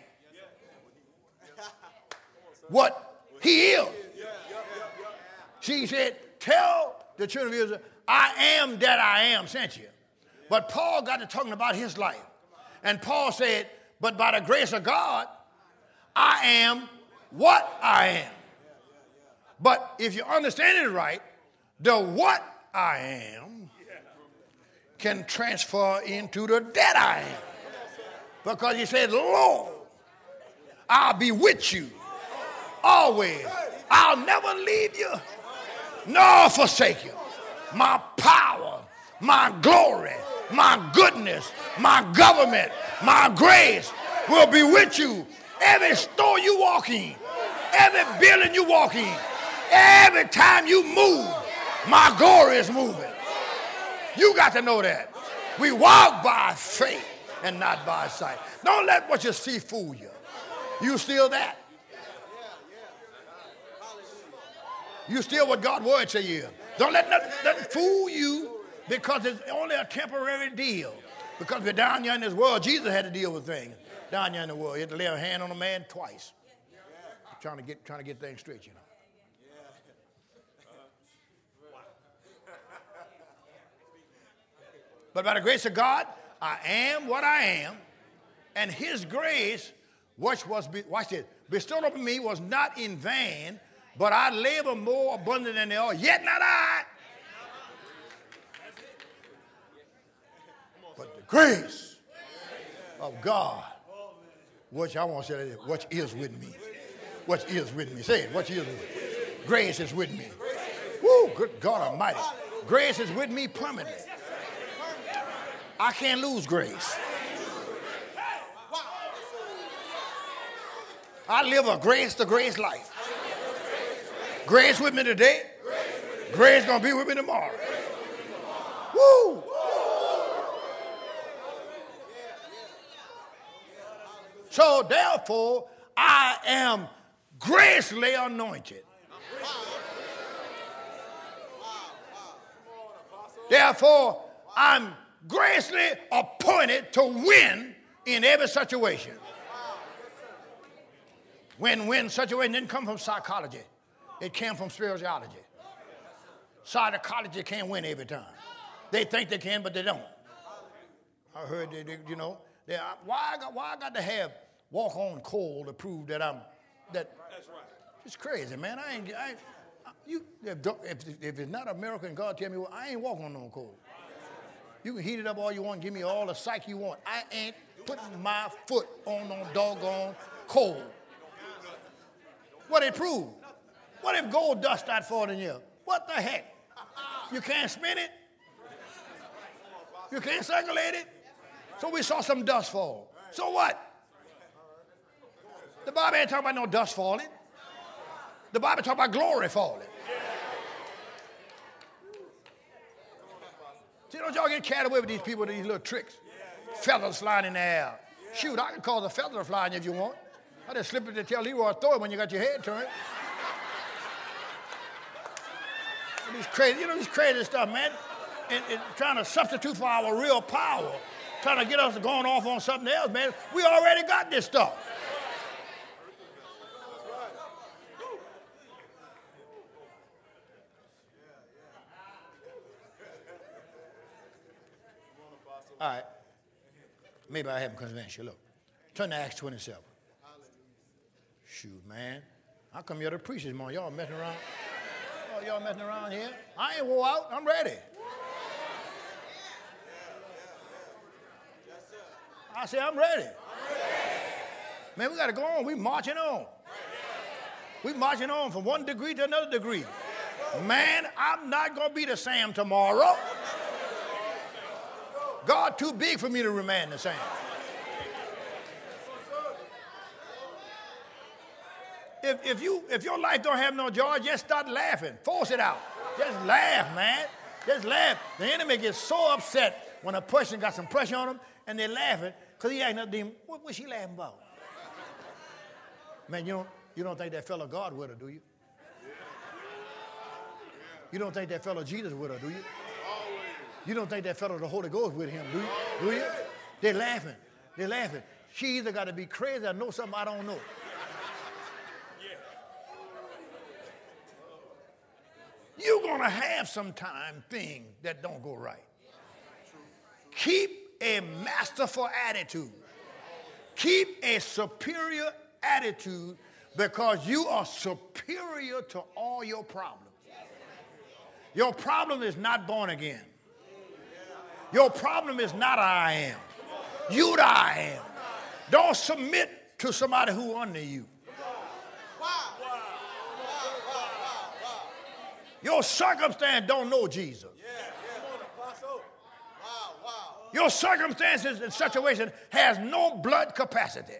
what he is. She said, tell the children of Israel, I am that I am sent you. But Paul got to talking about his life. And Paul said, but by the grace of God, I am what I am. But if you understand it right, the what I am can transfer into the that I am. Because he said, Lord, I'll be with you always. I'll never leave you nor forsake you. My power, my glory, my goodness, my government, my grace will be with you. Every store you walk in, every building you walk in, every time you move, my glory is moving. You got to know that. We walk by faith and not by sight. Don't let what you see fool you. You still that. You still what God's word say you. Don't let nothing, nothing fool you, because it's only a temporary deal. Because we're down here in this world, Jesus had to deal with things down here in the world. He had to lay a hand on a man twice. trying to get trying to get things straight, you know. But by the grace of God, I am what I am, and his grace, which was, be, watch this, bestowed upon me was not in vain, but I labor more abundant than they are, yet not I, but the grace of God, which I want to say, that, which is with me, which is with me. Say it, which is with me. Grace is with me. Woo, good God Almighty. Grace is with me permanently. I can't lose grace. I live a grace to grace life. Grace with me today. Grace gonna be with me tomorrow. Woo! So therefore, I am graciously anointed. Therefore, I'm graciously appointed to win in every situation. Win-win situation didn't come from psychology. It came from spirituality. Psychology can't win every time. They think they can, but they don't. I heard, they, they, you know, they, why, I got, why I got to have walk on coal to prove that I'm, that, that's right. It's crazy, man. I ain't, I ain't you, if, if, if it's not a miracle and God tell me, well, I ain't walking on no coal. You can heat it up all you want, give me all the psych you want. I ain't putting my foot on no doggone coal. What it prove? What if gold dust started falling in here? What the heck? You can't spin it? You can't circulate it? So we saw some dust fall. So what? The Bible ain't talking about no dust falling. The Bible talking about glory falling. See, don't y'all get carried away with these people with these little tricks. Feathers flying in the air. Shoot, I can cause a feather to fly in if you want. I just slip it to tell Leroy throw it when you got your head turned. These crazy, you know, these crazy stuff, man. And, and trying to substitute for our real power, trying to get us going off on something else, man. We already got this stuff. All right. Maybe I haven't convinced you. Look, turn to Acts twenty-seven. Shoot, man. I come here to preach this morning. Y'all messing around? Oh, y'all messing around here? I ain't wore out. I'm ready. I say, I'm ready. Man, we got to go on. We marching on. We marching on from one degree to another degree. Man, I'm not going to be the same tomorrow. God too big for me to remain the same. If, if, you, if your life don't have no joy, just start laughing. Force it out. Just laugh, man. Just laugh. The enemy gets so upset when a person got some pressure on him and they're laughing because he ain't nothing. What was she laughing about? Man, you don't, you don't think that fellow God with her, do you? You don't think that fellow Jesus with her, do you? You don't think that fellow the Holy Ghost with him, do you? Do you? They're laughing. They're laughing. She either got to be crazy or know something I don't know. You're going to have some time things that don't go right. Keep a masterful attitude. Keep a superior attitude because you are superior to all your problems. Your problem is not born again. Your problem is not I am. You the I am. Don't submit to somebody who under you. Your circumstance don't know Jesus. Your circumstances and situation has no blood capacity.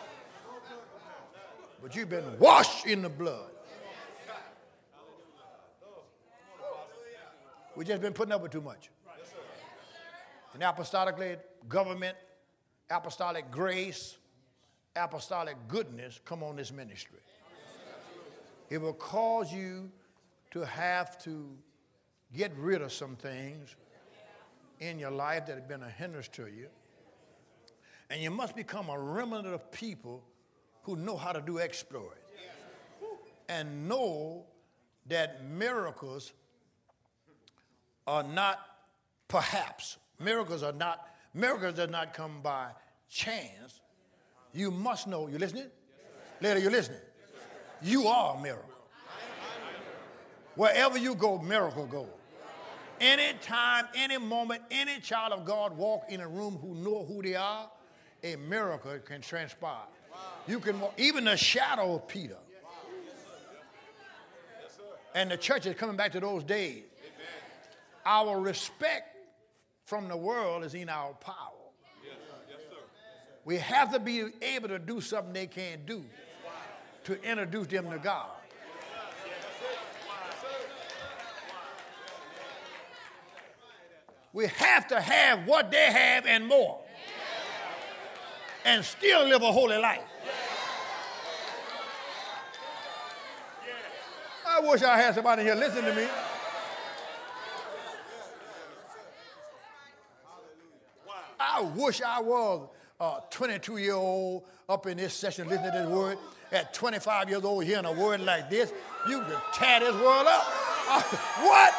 But you've been washed in the blood. We've just been putting up with too much. And apostolically, government, apostolic grace, apostolic goodness come on this ministry. It will cause you to have to get rid of some things in your life that have been a hindrance to you. And you must become a remnant of people who know how to do exploits. and know that miracles are not perhaps. Miracles are not, miracles does not come by chance. You must know. You listening? Lady, you listening? You are a miracle. Wherever you go, miracle goes. Anytime, any moment, any child of God walk in a room who know who they are, a miracle can transpire. You can walk, even the shadow of Peter. And the church is coming back to those days. Our respect from the world is in our power. We have to be able to do something they can't do to introduce them to God. We have to have what they have and more, and still live a holy life. I wish I had somebody here listening to me. I wish I was a twenty-two-year-old up in this session listening to this word. At twenty-five years old hearing a word like this, you can tear this world up. Uh, what?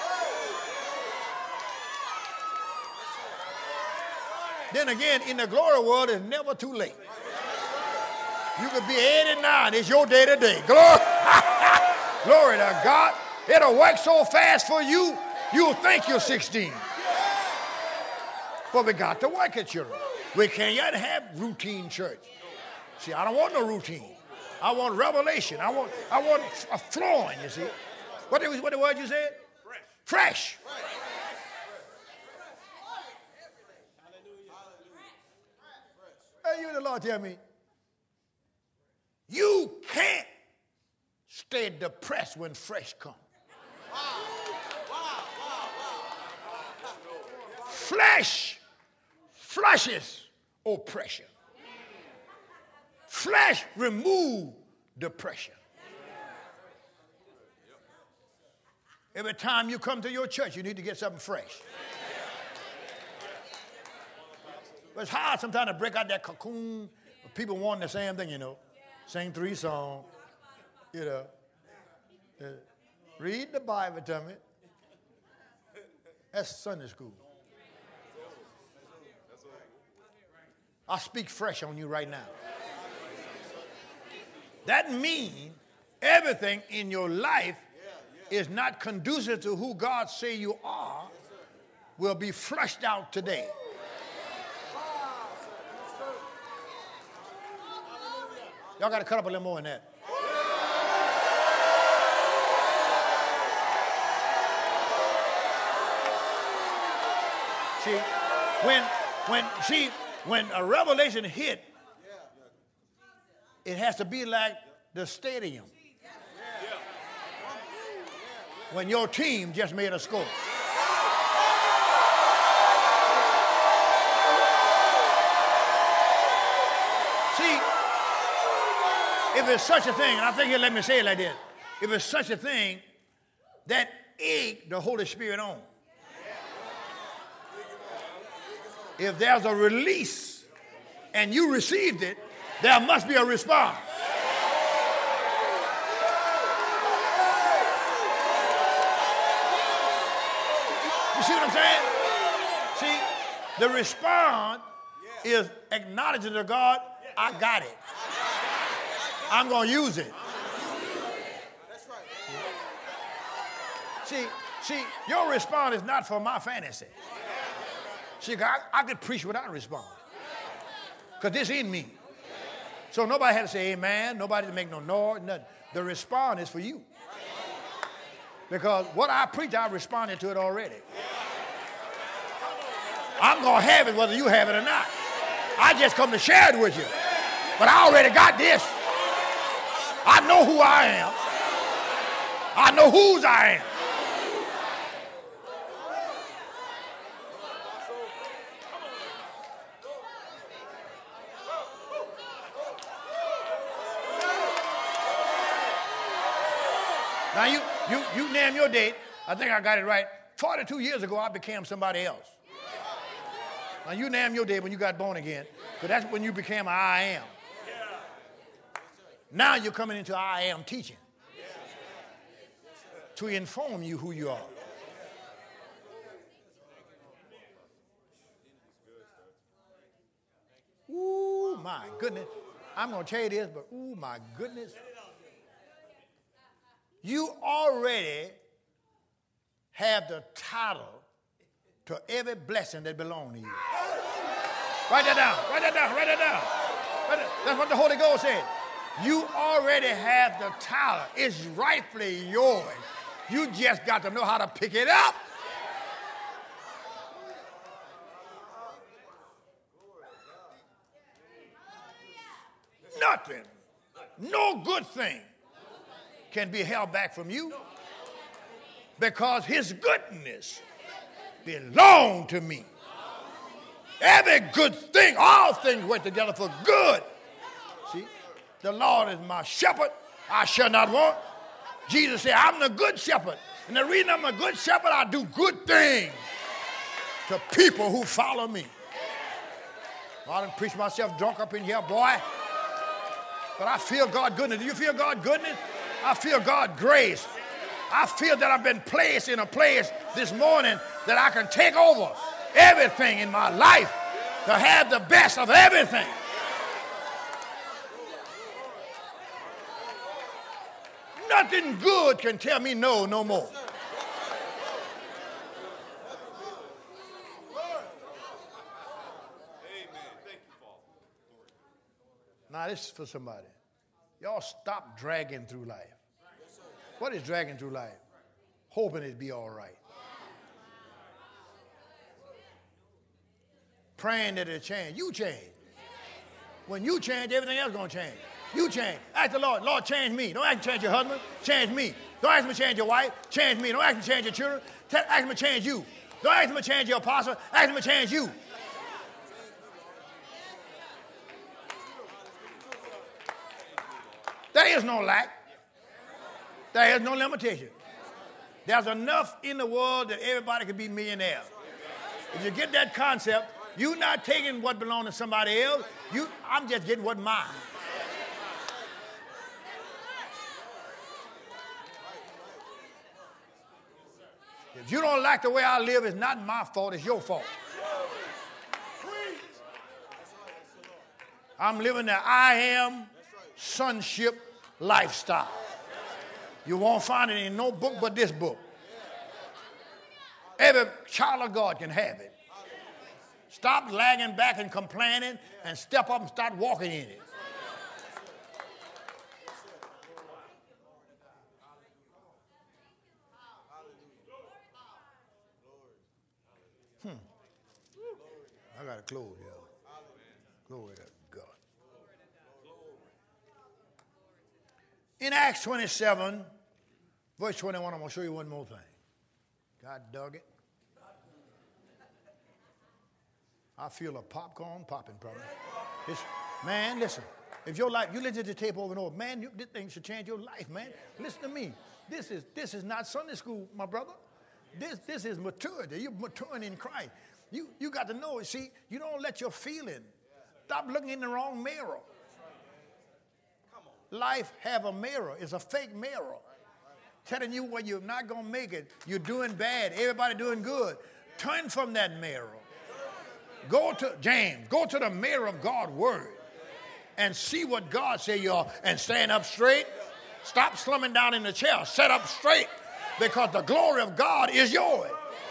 Then again, in the glory world, it's never too late. You could be eighty-nine. It's your day today. Glory. Glory to God. It'll work so fast for you, you'll think you're sixteen. But we got to work it, children. We can't yet have routine church. See, I don't want no routine. I want revelation. I want I want a flowing, you see. What the, what the word you said? Fresh. Fresh. Hey, you the Lord tell me, you can't stay depressed when fresh comes. Flesh flushes oppression. Flesh remove depression. Every time you come to your church, you need to get something fresh. But it's hard sometimes to break out that cocoon. People want the same thing, you know. Sing three songs, you know. Uh, read the Bible to me. That's Sunday school. I speak fresh on you right now. That means everything in your life is not conducive to who God say you are will be flushed out today. Y'all got to cut up a little more than that. See, when, when, see, when a revelation hit, it has to be like the stadium. When your team just made a score. See, if it's such a thing, and I think he'll let me say it like this, if it's such a thing, that egg the Holy Spirit on. If there's a release and you received it, there must be a response. You see what I'm saying? See, the response is acknowledging to God, I got it. I'm going to use it. See, see, your response is not for my fantasy. See, I, I could preach without a response. Because this in me. So nobody had to say amen. Nobody to make no noise, nothing. The response is for you. Because what I preach, I responded to it already. I'm going to have it whether you have it or not. I just come to share it with you. But I already got this. I know who I am. I know whose I am. Now, you, you, you name your date. I think I got it right. forty-two years ago, I became somebody else. Now, you name your date when you got born again, because that's when you became an I am. Now you're coming into I am teaching. to inform you who you are. Ooh, my goodness. I'm going to tell you this, but ooh, my goodness. You already have the title to every blessing that belongs to you. Write that down. Write that down. Write that down. Write that. That's what the Holy Ghost said. You already have the title. It's rightfully yours. You just got to know how to pick it up. Nothing, no good thing can be held back from you because his goodness belongs to me. Every good thing, all things work together for good. See, the Lord is my shepherd, I shall not want. Jesus said, I'm the good shepherd. And the reason I'm a good shepherd, I do good things to people who follow me. Well, I done preached myself drunk up in here, boy. But I feel God's goodness. Do you feel God's goodness? I feel God's grace. I feel that I've been placed in a place this morning that I can take over everything in my life to have the best of everything. Nothing good can tell me no no more. Now, this is for somebody. Y'all stop dragging through life. What is dragging through life? Hoping it'd be all right. Praying that it'll change. You change. When you change, everything else is going to change. You change. Ask the Lord, Lord, change me. Don't ask me to change your husband. Change me. Don't ask me to change your wife. Change me. Don't ask me to change your children. Tell, ask me to change you. Don't ask me to change your apostle. Ask me to change you. There is no lack. There is no limitation. There's enough in the world that everybody can be millionaire. If you get that concept, you're not taking what belongs to somebody else. You, I'm just getting what's mine. If you don't like the way I live, it's not my fault, it's your fault. I'm living the I am sonship lifestyle. You won't find it in no book but this book. Every child of God can have it. Stop lagging back and complaining and step up and start walking in it. Hmm. I got to close here. Glory to God. In Acts twenty-seven, verse twenty-one, I'm going to show you one more thing. God dug it. I feel a popcorn popping problem. It's, man, listen. If your life, you listen to the tape over and over, man, you, this thing should change your life, man. Listen to me. This is this is not Sunday school, my brother. This this is maturity. You're maturing in Christ. You you got to know it. See, you don't let your feeling. Stop looking in the wrong mirror. Life have a mirror. It's a fake mirror. Telling you when you're not going to make it. You're doing bad. Everybody doing good. Turn from that mirror. Go to, James, go to the mirror of God's word and see what God say you are and stand up straight. Stop slumming down in the chair. Sit up straight because the glory of God is yours.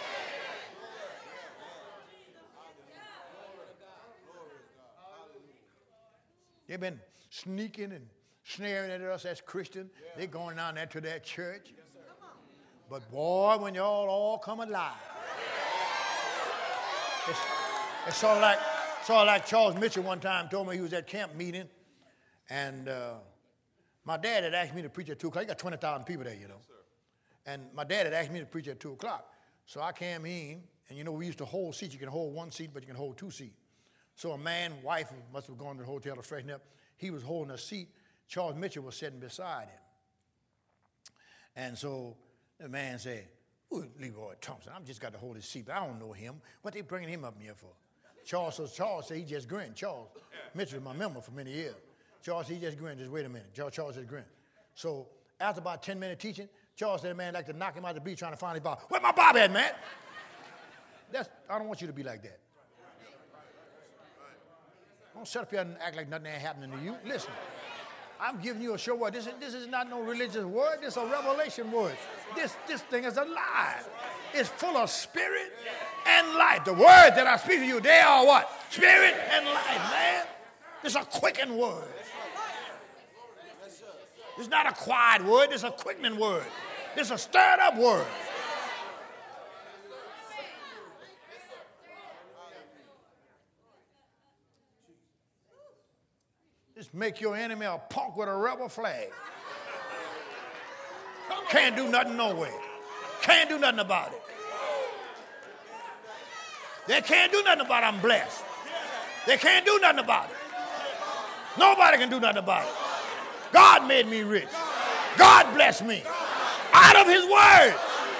They've been sneaking and snaring at us as Christians. They're going down there to their church. But boy, when y'all all come alive, it's, it's sort of like sort of like Charles Mitchell one time told me he was at camp meeting, and uh, my dad had asked me to preach at two o'clock. He got twenty thousand people there, you know. And my dad had asked me to preach at two o'clock. So I came in, and you know, we used to hold seats. You can hold one seat, but you can hold two seats. So a man, wife, must have gone to the hotel to freshen up. He was holding a seat. Charles Mitchell was sitting beside him. And so the man said, "Ooh, Leroy Thompson, I've just got to hold his seat, but I don't know him. What they bringing him up here for?" Charles, so Charles said he just grinned. Charles Mitchell is my member for many years. Charles, he just grinned. Just wait a minute. Charles, Charles just grinned. So after about ten minutes teaching, Charles said, man, like to knock him out the beach trying to find his Bob. Where my Bob at, man? That's, I don't want you to be like that. Don't sit up here and act like nothing ain't happening to you. Listen, I'm giving you a sure word. This is, this is not no religious word. This is a revelation word. This, this thing is alive. It's full of spirit and life. The words that I speak to you, they are what? Spirit and life, man. This is a quickened word. It's not a quiet word. It's a quickening word. It's a stirred up word. Just make your enemy a punk with a rebel flag. Can't do nothing nowhere. Can't do nothing about it. They can't do nothing about it. I'm blessed. They can't do nothing about it. Nobody can do nothing about it. God made me rich. God blessed me. Out of his word.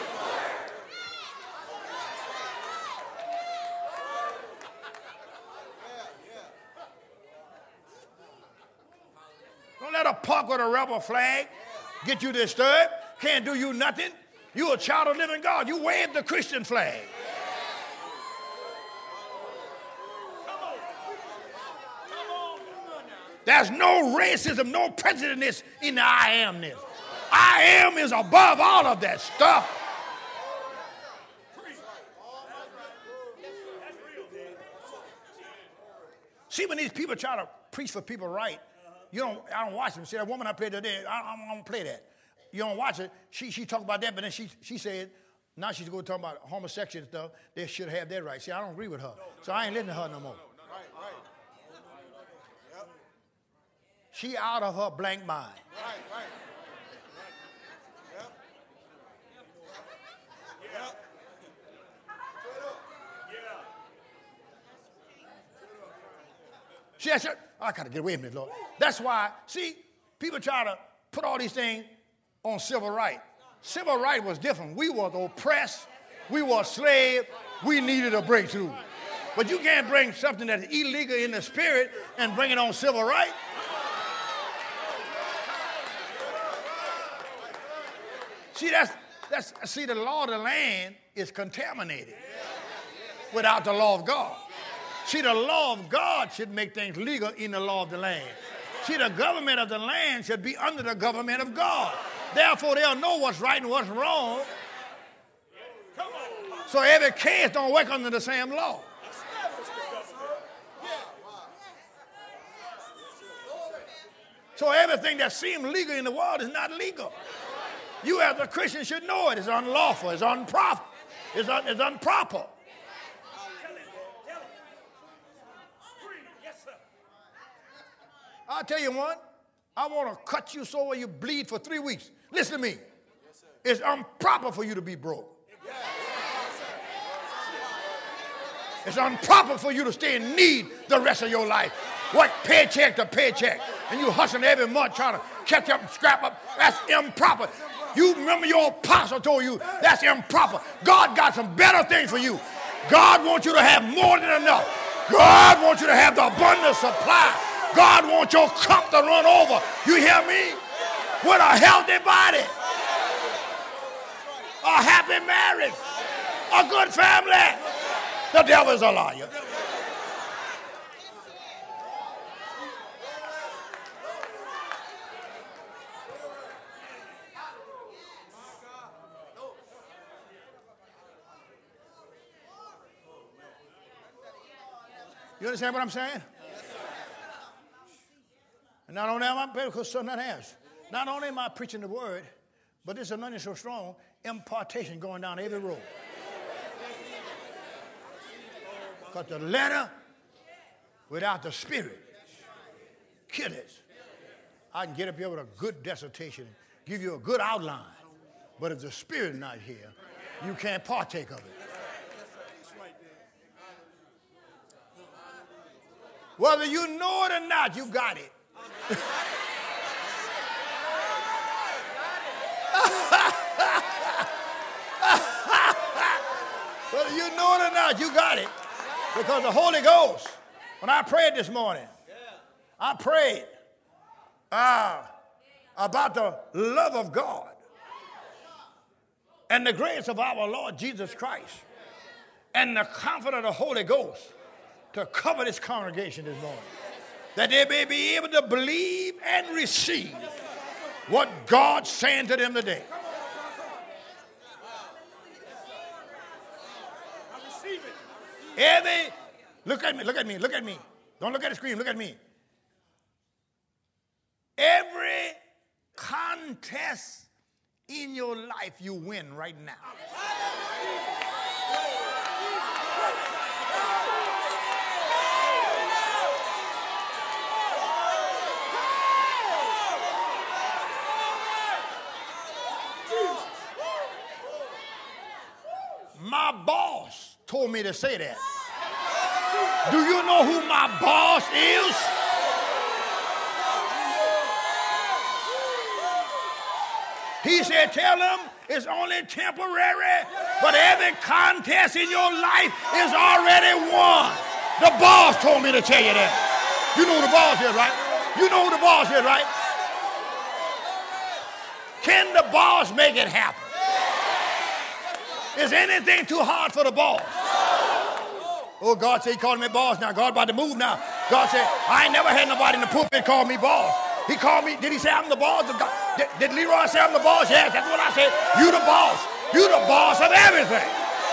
Don't let a punk with a rebel flag get you disturbed. Can't do you nothing. You a child of living God. You wave the Christian flag. There's no racism, no prejudice in the I amness. I am is above all of that stuff. See, when these people try to preach for people right, you don't. I don't watch them. See, that woman I played today, I, I don't play that. You don't watch it. She she talked about that, but then she she said, now she's going to talk about homosexual stuff. They should have their right. See, I don't agree with her, so I ain't listening to her no more. She out of her blank mind. Right, right. Yep. Yep. She said, I got to get away from this, Lord. That's why, see, people try to put all these things on civil rights. Civil rights was different. We were oppressed. We were slaves. We needed a breakthrough. But you can't bring something that's illegal in the spirit and bring it on civil rights. See, that's, that's, see, the law of the land is contaminated without the law of God. See, the law of God should make things legal in the law of the land. See, the government of the land should be under the government of God. Therefore, they'll know what's right and what's wrong. So every case don't work under the same law. So everything that seems legal in the world is not legal. You as a Christian should know it. It's unlawful. It's improper. It's, un, it's improper. I'll tell you one. I want to cut you so you bleed for three weeks. Listen to me. It's improper for you to be broke. It's improper for you to stay in need the rest of your life. Work paycheck to paycheck. And you hustling every month trying to catch up and scrap up. That's improper. You remember your apostle told you that's improper. God got some better things for you. God wants you to have more than enough. God wants you to have the abundant supply. God wants your cup to run over. You hear me? With a healthy body. A happy marriage. A good family. The devil is a liar. You understand what I'm saying? And not only am I because something else. Not only am I preaching the word, but this anointing is so strong, impartation going down every road. Because the letter without the spirit kill it. I can get up here with a good dissertation, give you a good outline, but if the spirit is not here, you can't partake of it. Whether you know it or not, you got it. Whether you know it or not, you got it. Because the Holy Ghost, when I prayed this morning, I prayed uh, about the love of God. and the grace of our Lord Jesus Christ and the comfort of the Holy Ghost to cover this congregation this morning, that they may be able to believe and receive what God's saying to them today. Every, look at me, look at me, look at me. Don't look at the screen, look at me. Every contest in your life you win right now. My boss told me to say that. Do you know who my boss is? He said, tell them it's only temporary, but every contest in your life is already won. The boss told me to tell you that. You know who the boss is, right? You know who the boss is, right? Can the boss make it happen? Is anything too hard for the boss? Oh, God said he called me boss now. God about to move now. God said, I ain't never had nobody in the pulpit call me boss. He called me, did he say I'm the boss of God? Did, did Leroy say I'm the boss? Yes, that's what I said. You the boss. You the boss of everything.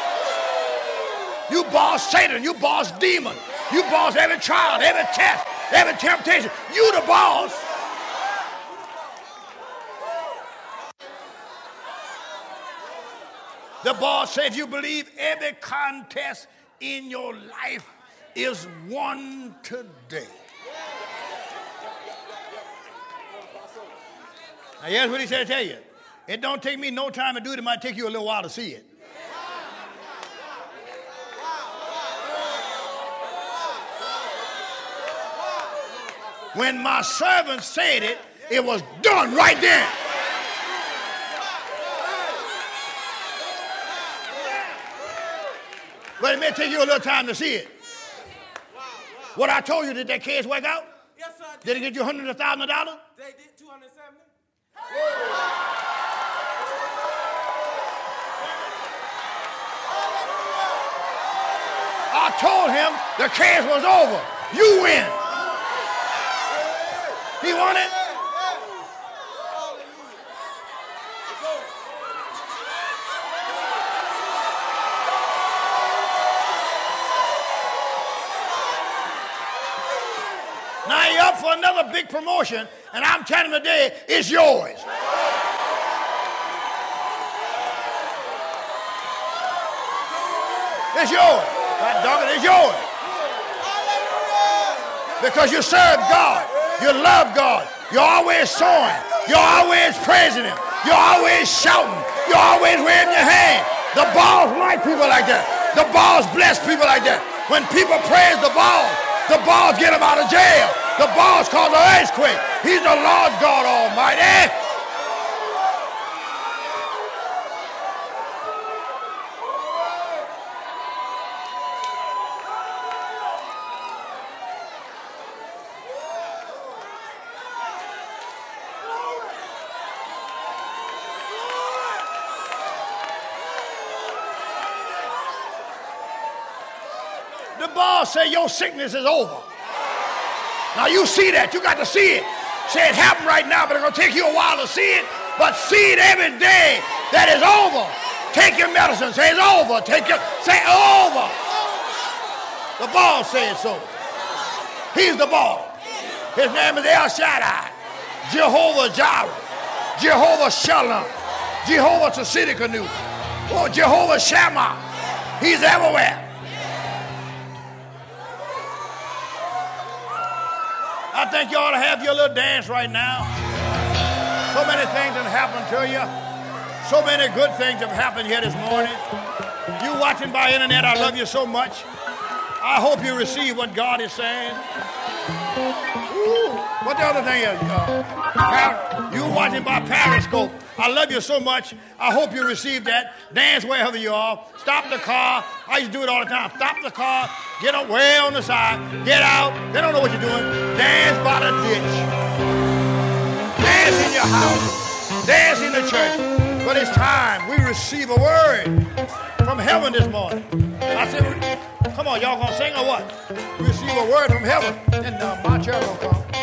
You boss Satan. You boss demon. You boss every trial, every test, every temptation. You the boss. The boss said, if you believe every contest in your life is won today. Now, here's what he said to tell you. It don't take me no time to do it. It might take you a little while to see it. When my servant said it, it was done right then. But it may take you a little time to see it. What I told you, did that case work out? Yes, sir. Did it get you hundreds of thousands of dollars? They did two hundred seventy. I told him the case was over. You win. He won it. Now you're up for another big promotion, and I'm telling you today, it's yours. It's yours. God dog it, it's yours. Because you serve God. You love God. You're always sowing. You're always praising Him. You're always shouting. You're always waving your hand. The boss like people like that. The boss bless people like that. When people praise the boss, the boss get them out of jail. The boss caused an earthquake. He's the Lord God Almighty. The boss say your sickness is over. Now you see that. You got to see it. Say it happened right now, but it's going to take you a while to see it. But see it every day that it's over. Take your medicine. Say it's over. Take your, say over. The boss says so. He's the boss. His name is El Shaddai. Jehovah Jireh. Jehovah Shalom. Jehovah Tsidkenu. Oh, Jehovah Shammah. He's everywhere. I think you ought to have your little dance right now. So many things have happened to you. So many good things have happened here this morning. You watching by internet, I love you so much. I hope you receive what God is saying. Ooh, what the other thing is? Uh, you watching by Periscope. I love you so much. I hope you receive that. Dance wherever you are. Stop the car. I used to do it all the time. Stop the car. Get up way on the side. Get out. They don't know what you're doing. Dance by the ditch. Dance in your house. Dance in the church. But it's time. We receive a word from heaven this morning. I said, come on, y'all gonna sing or what? Receive a word from heaven. And uh, my chair gonna come.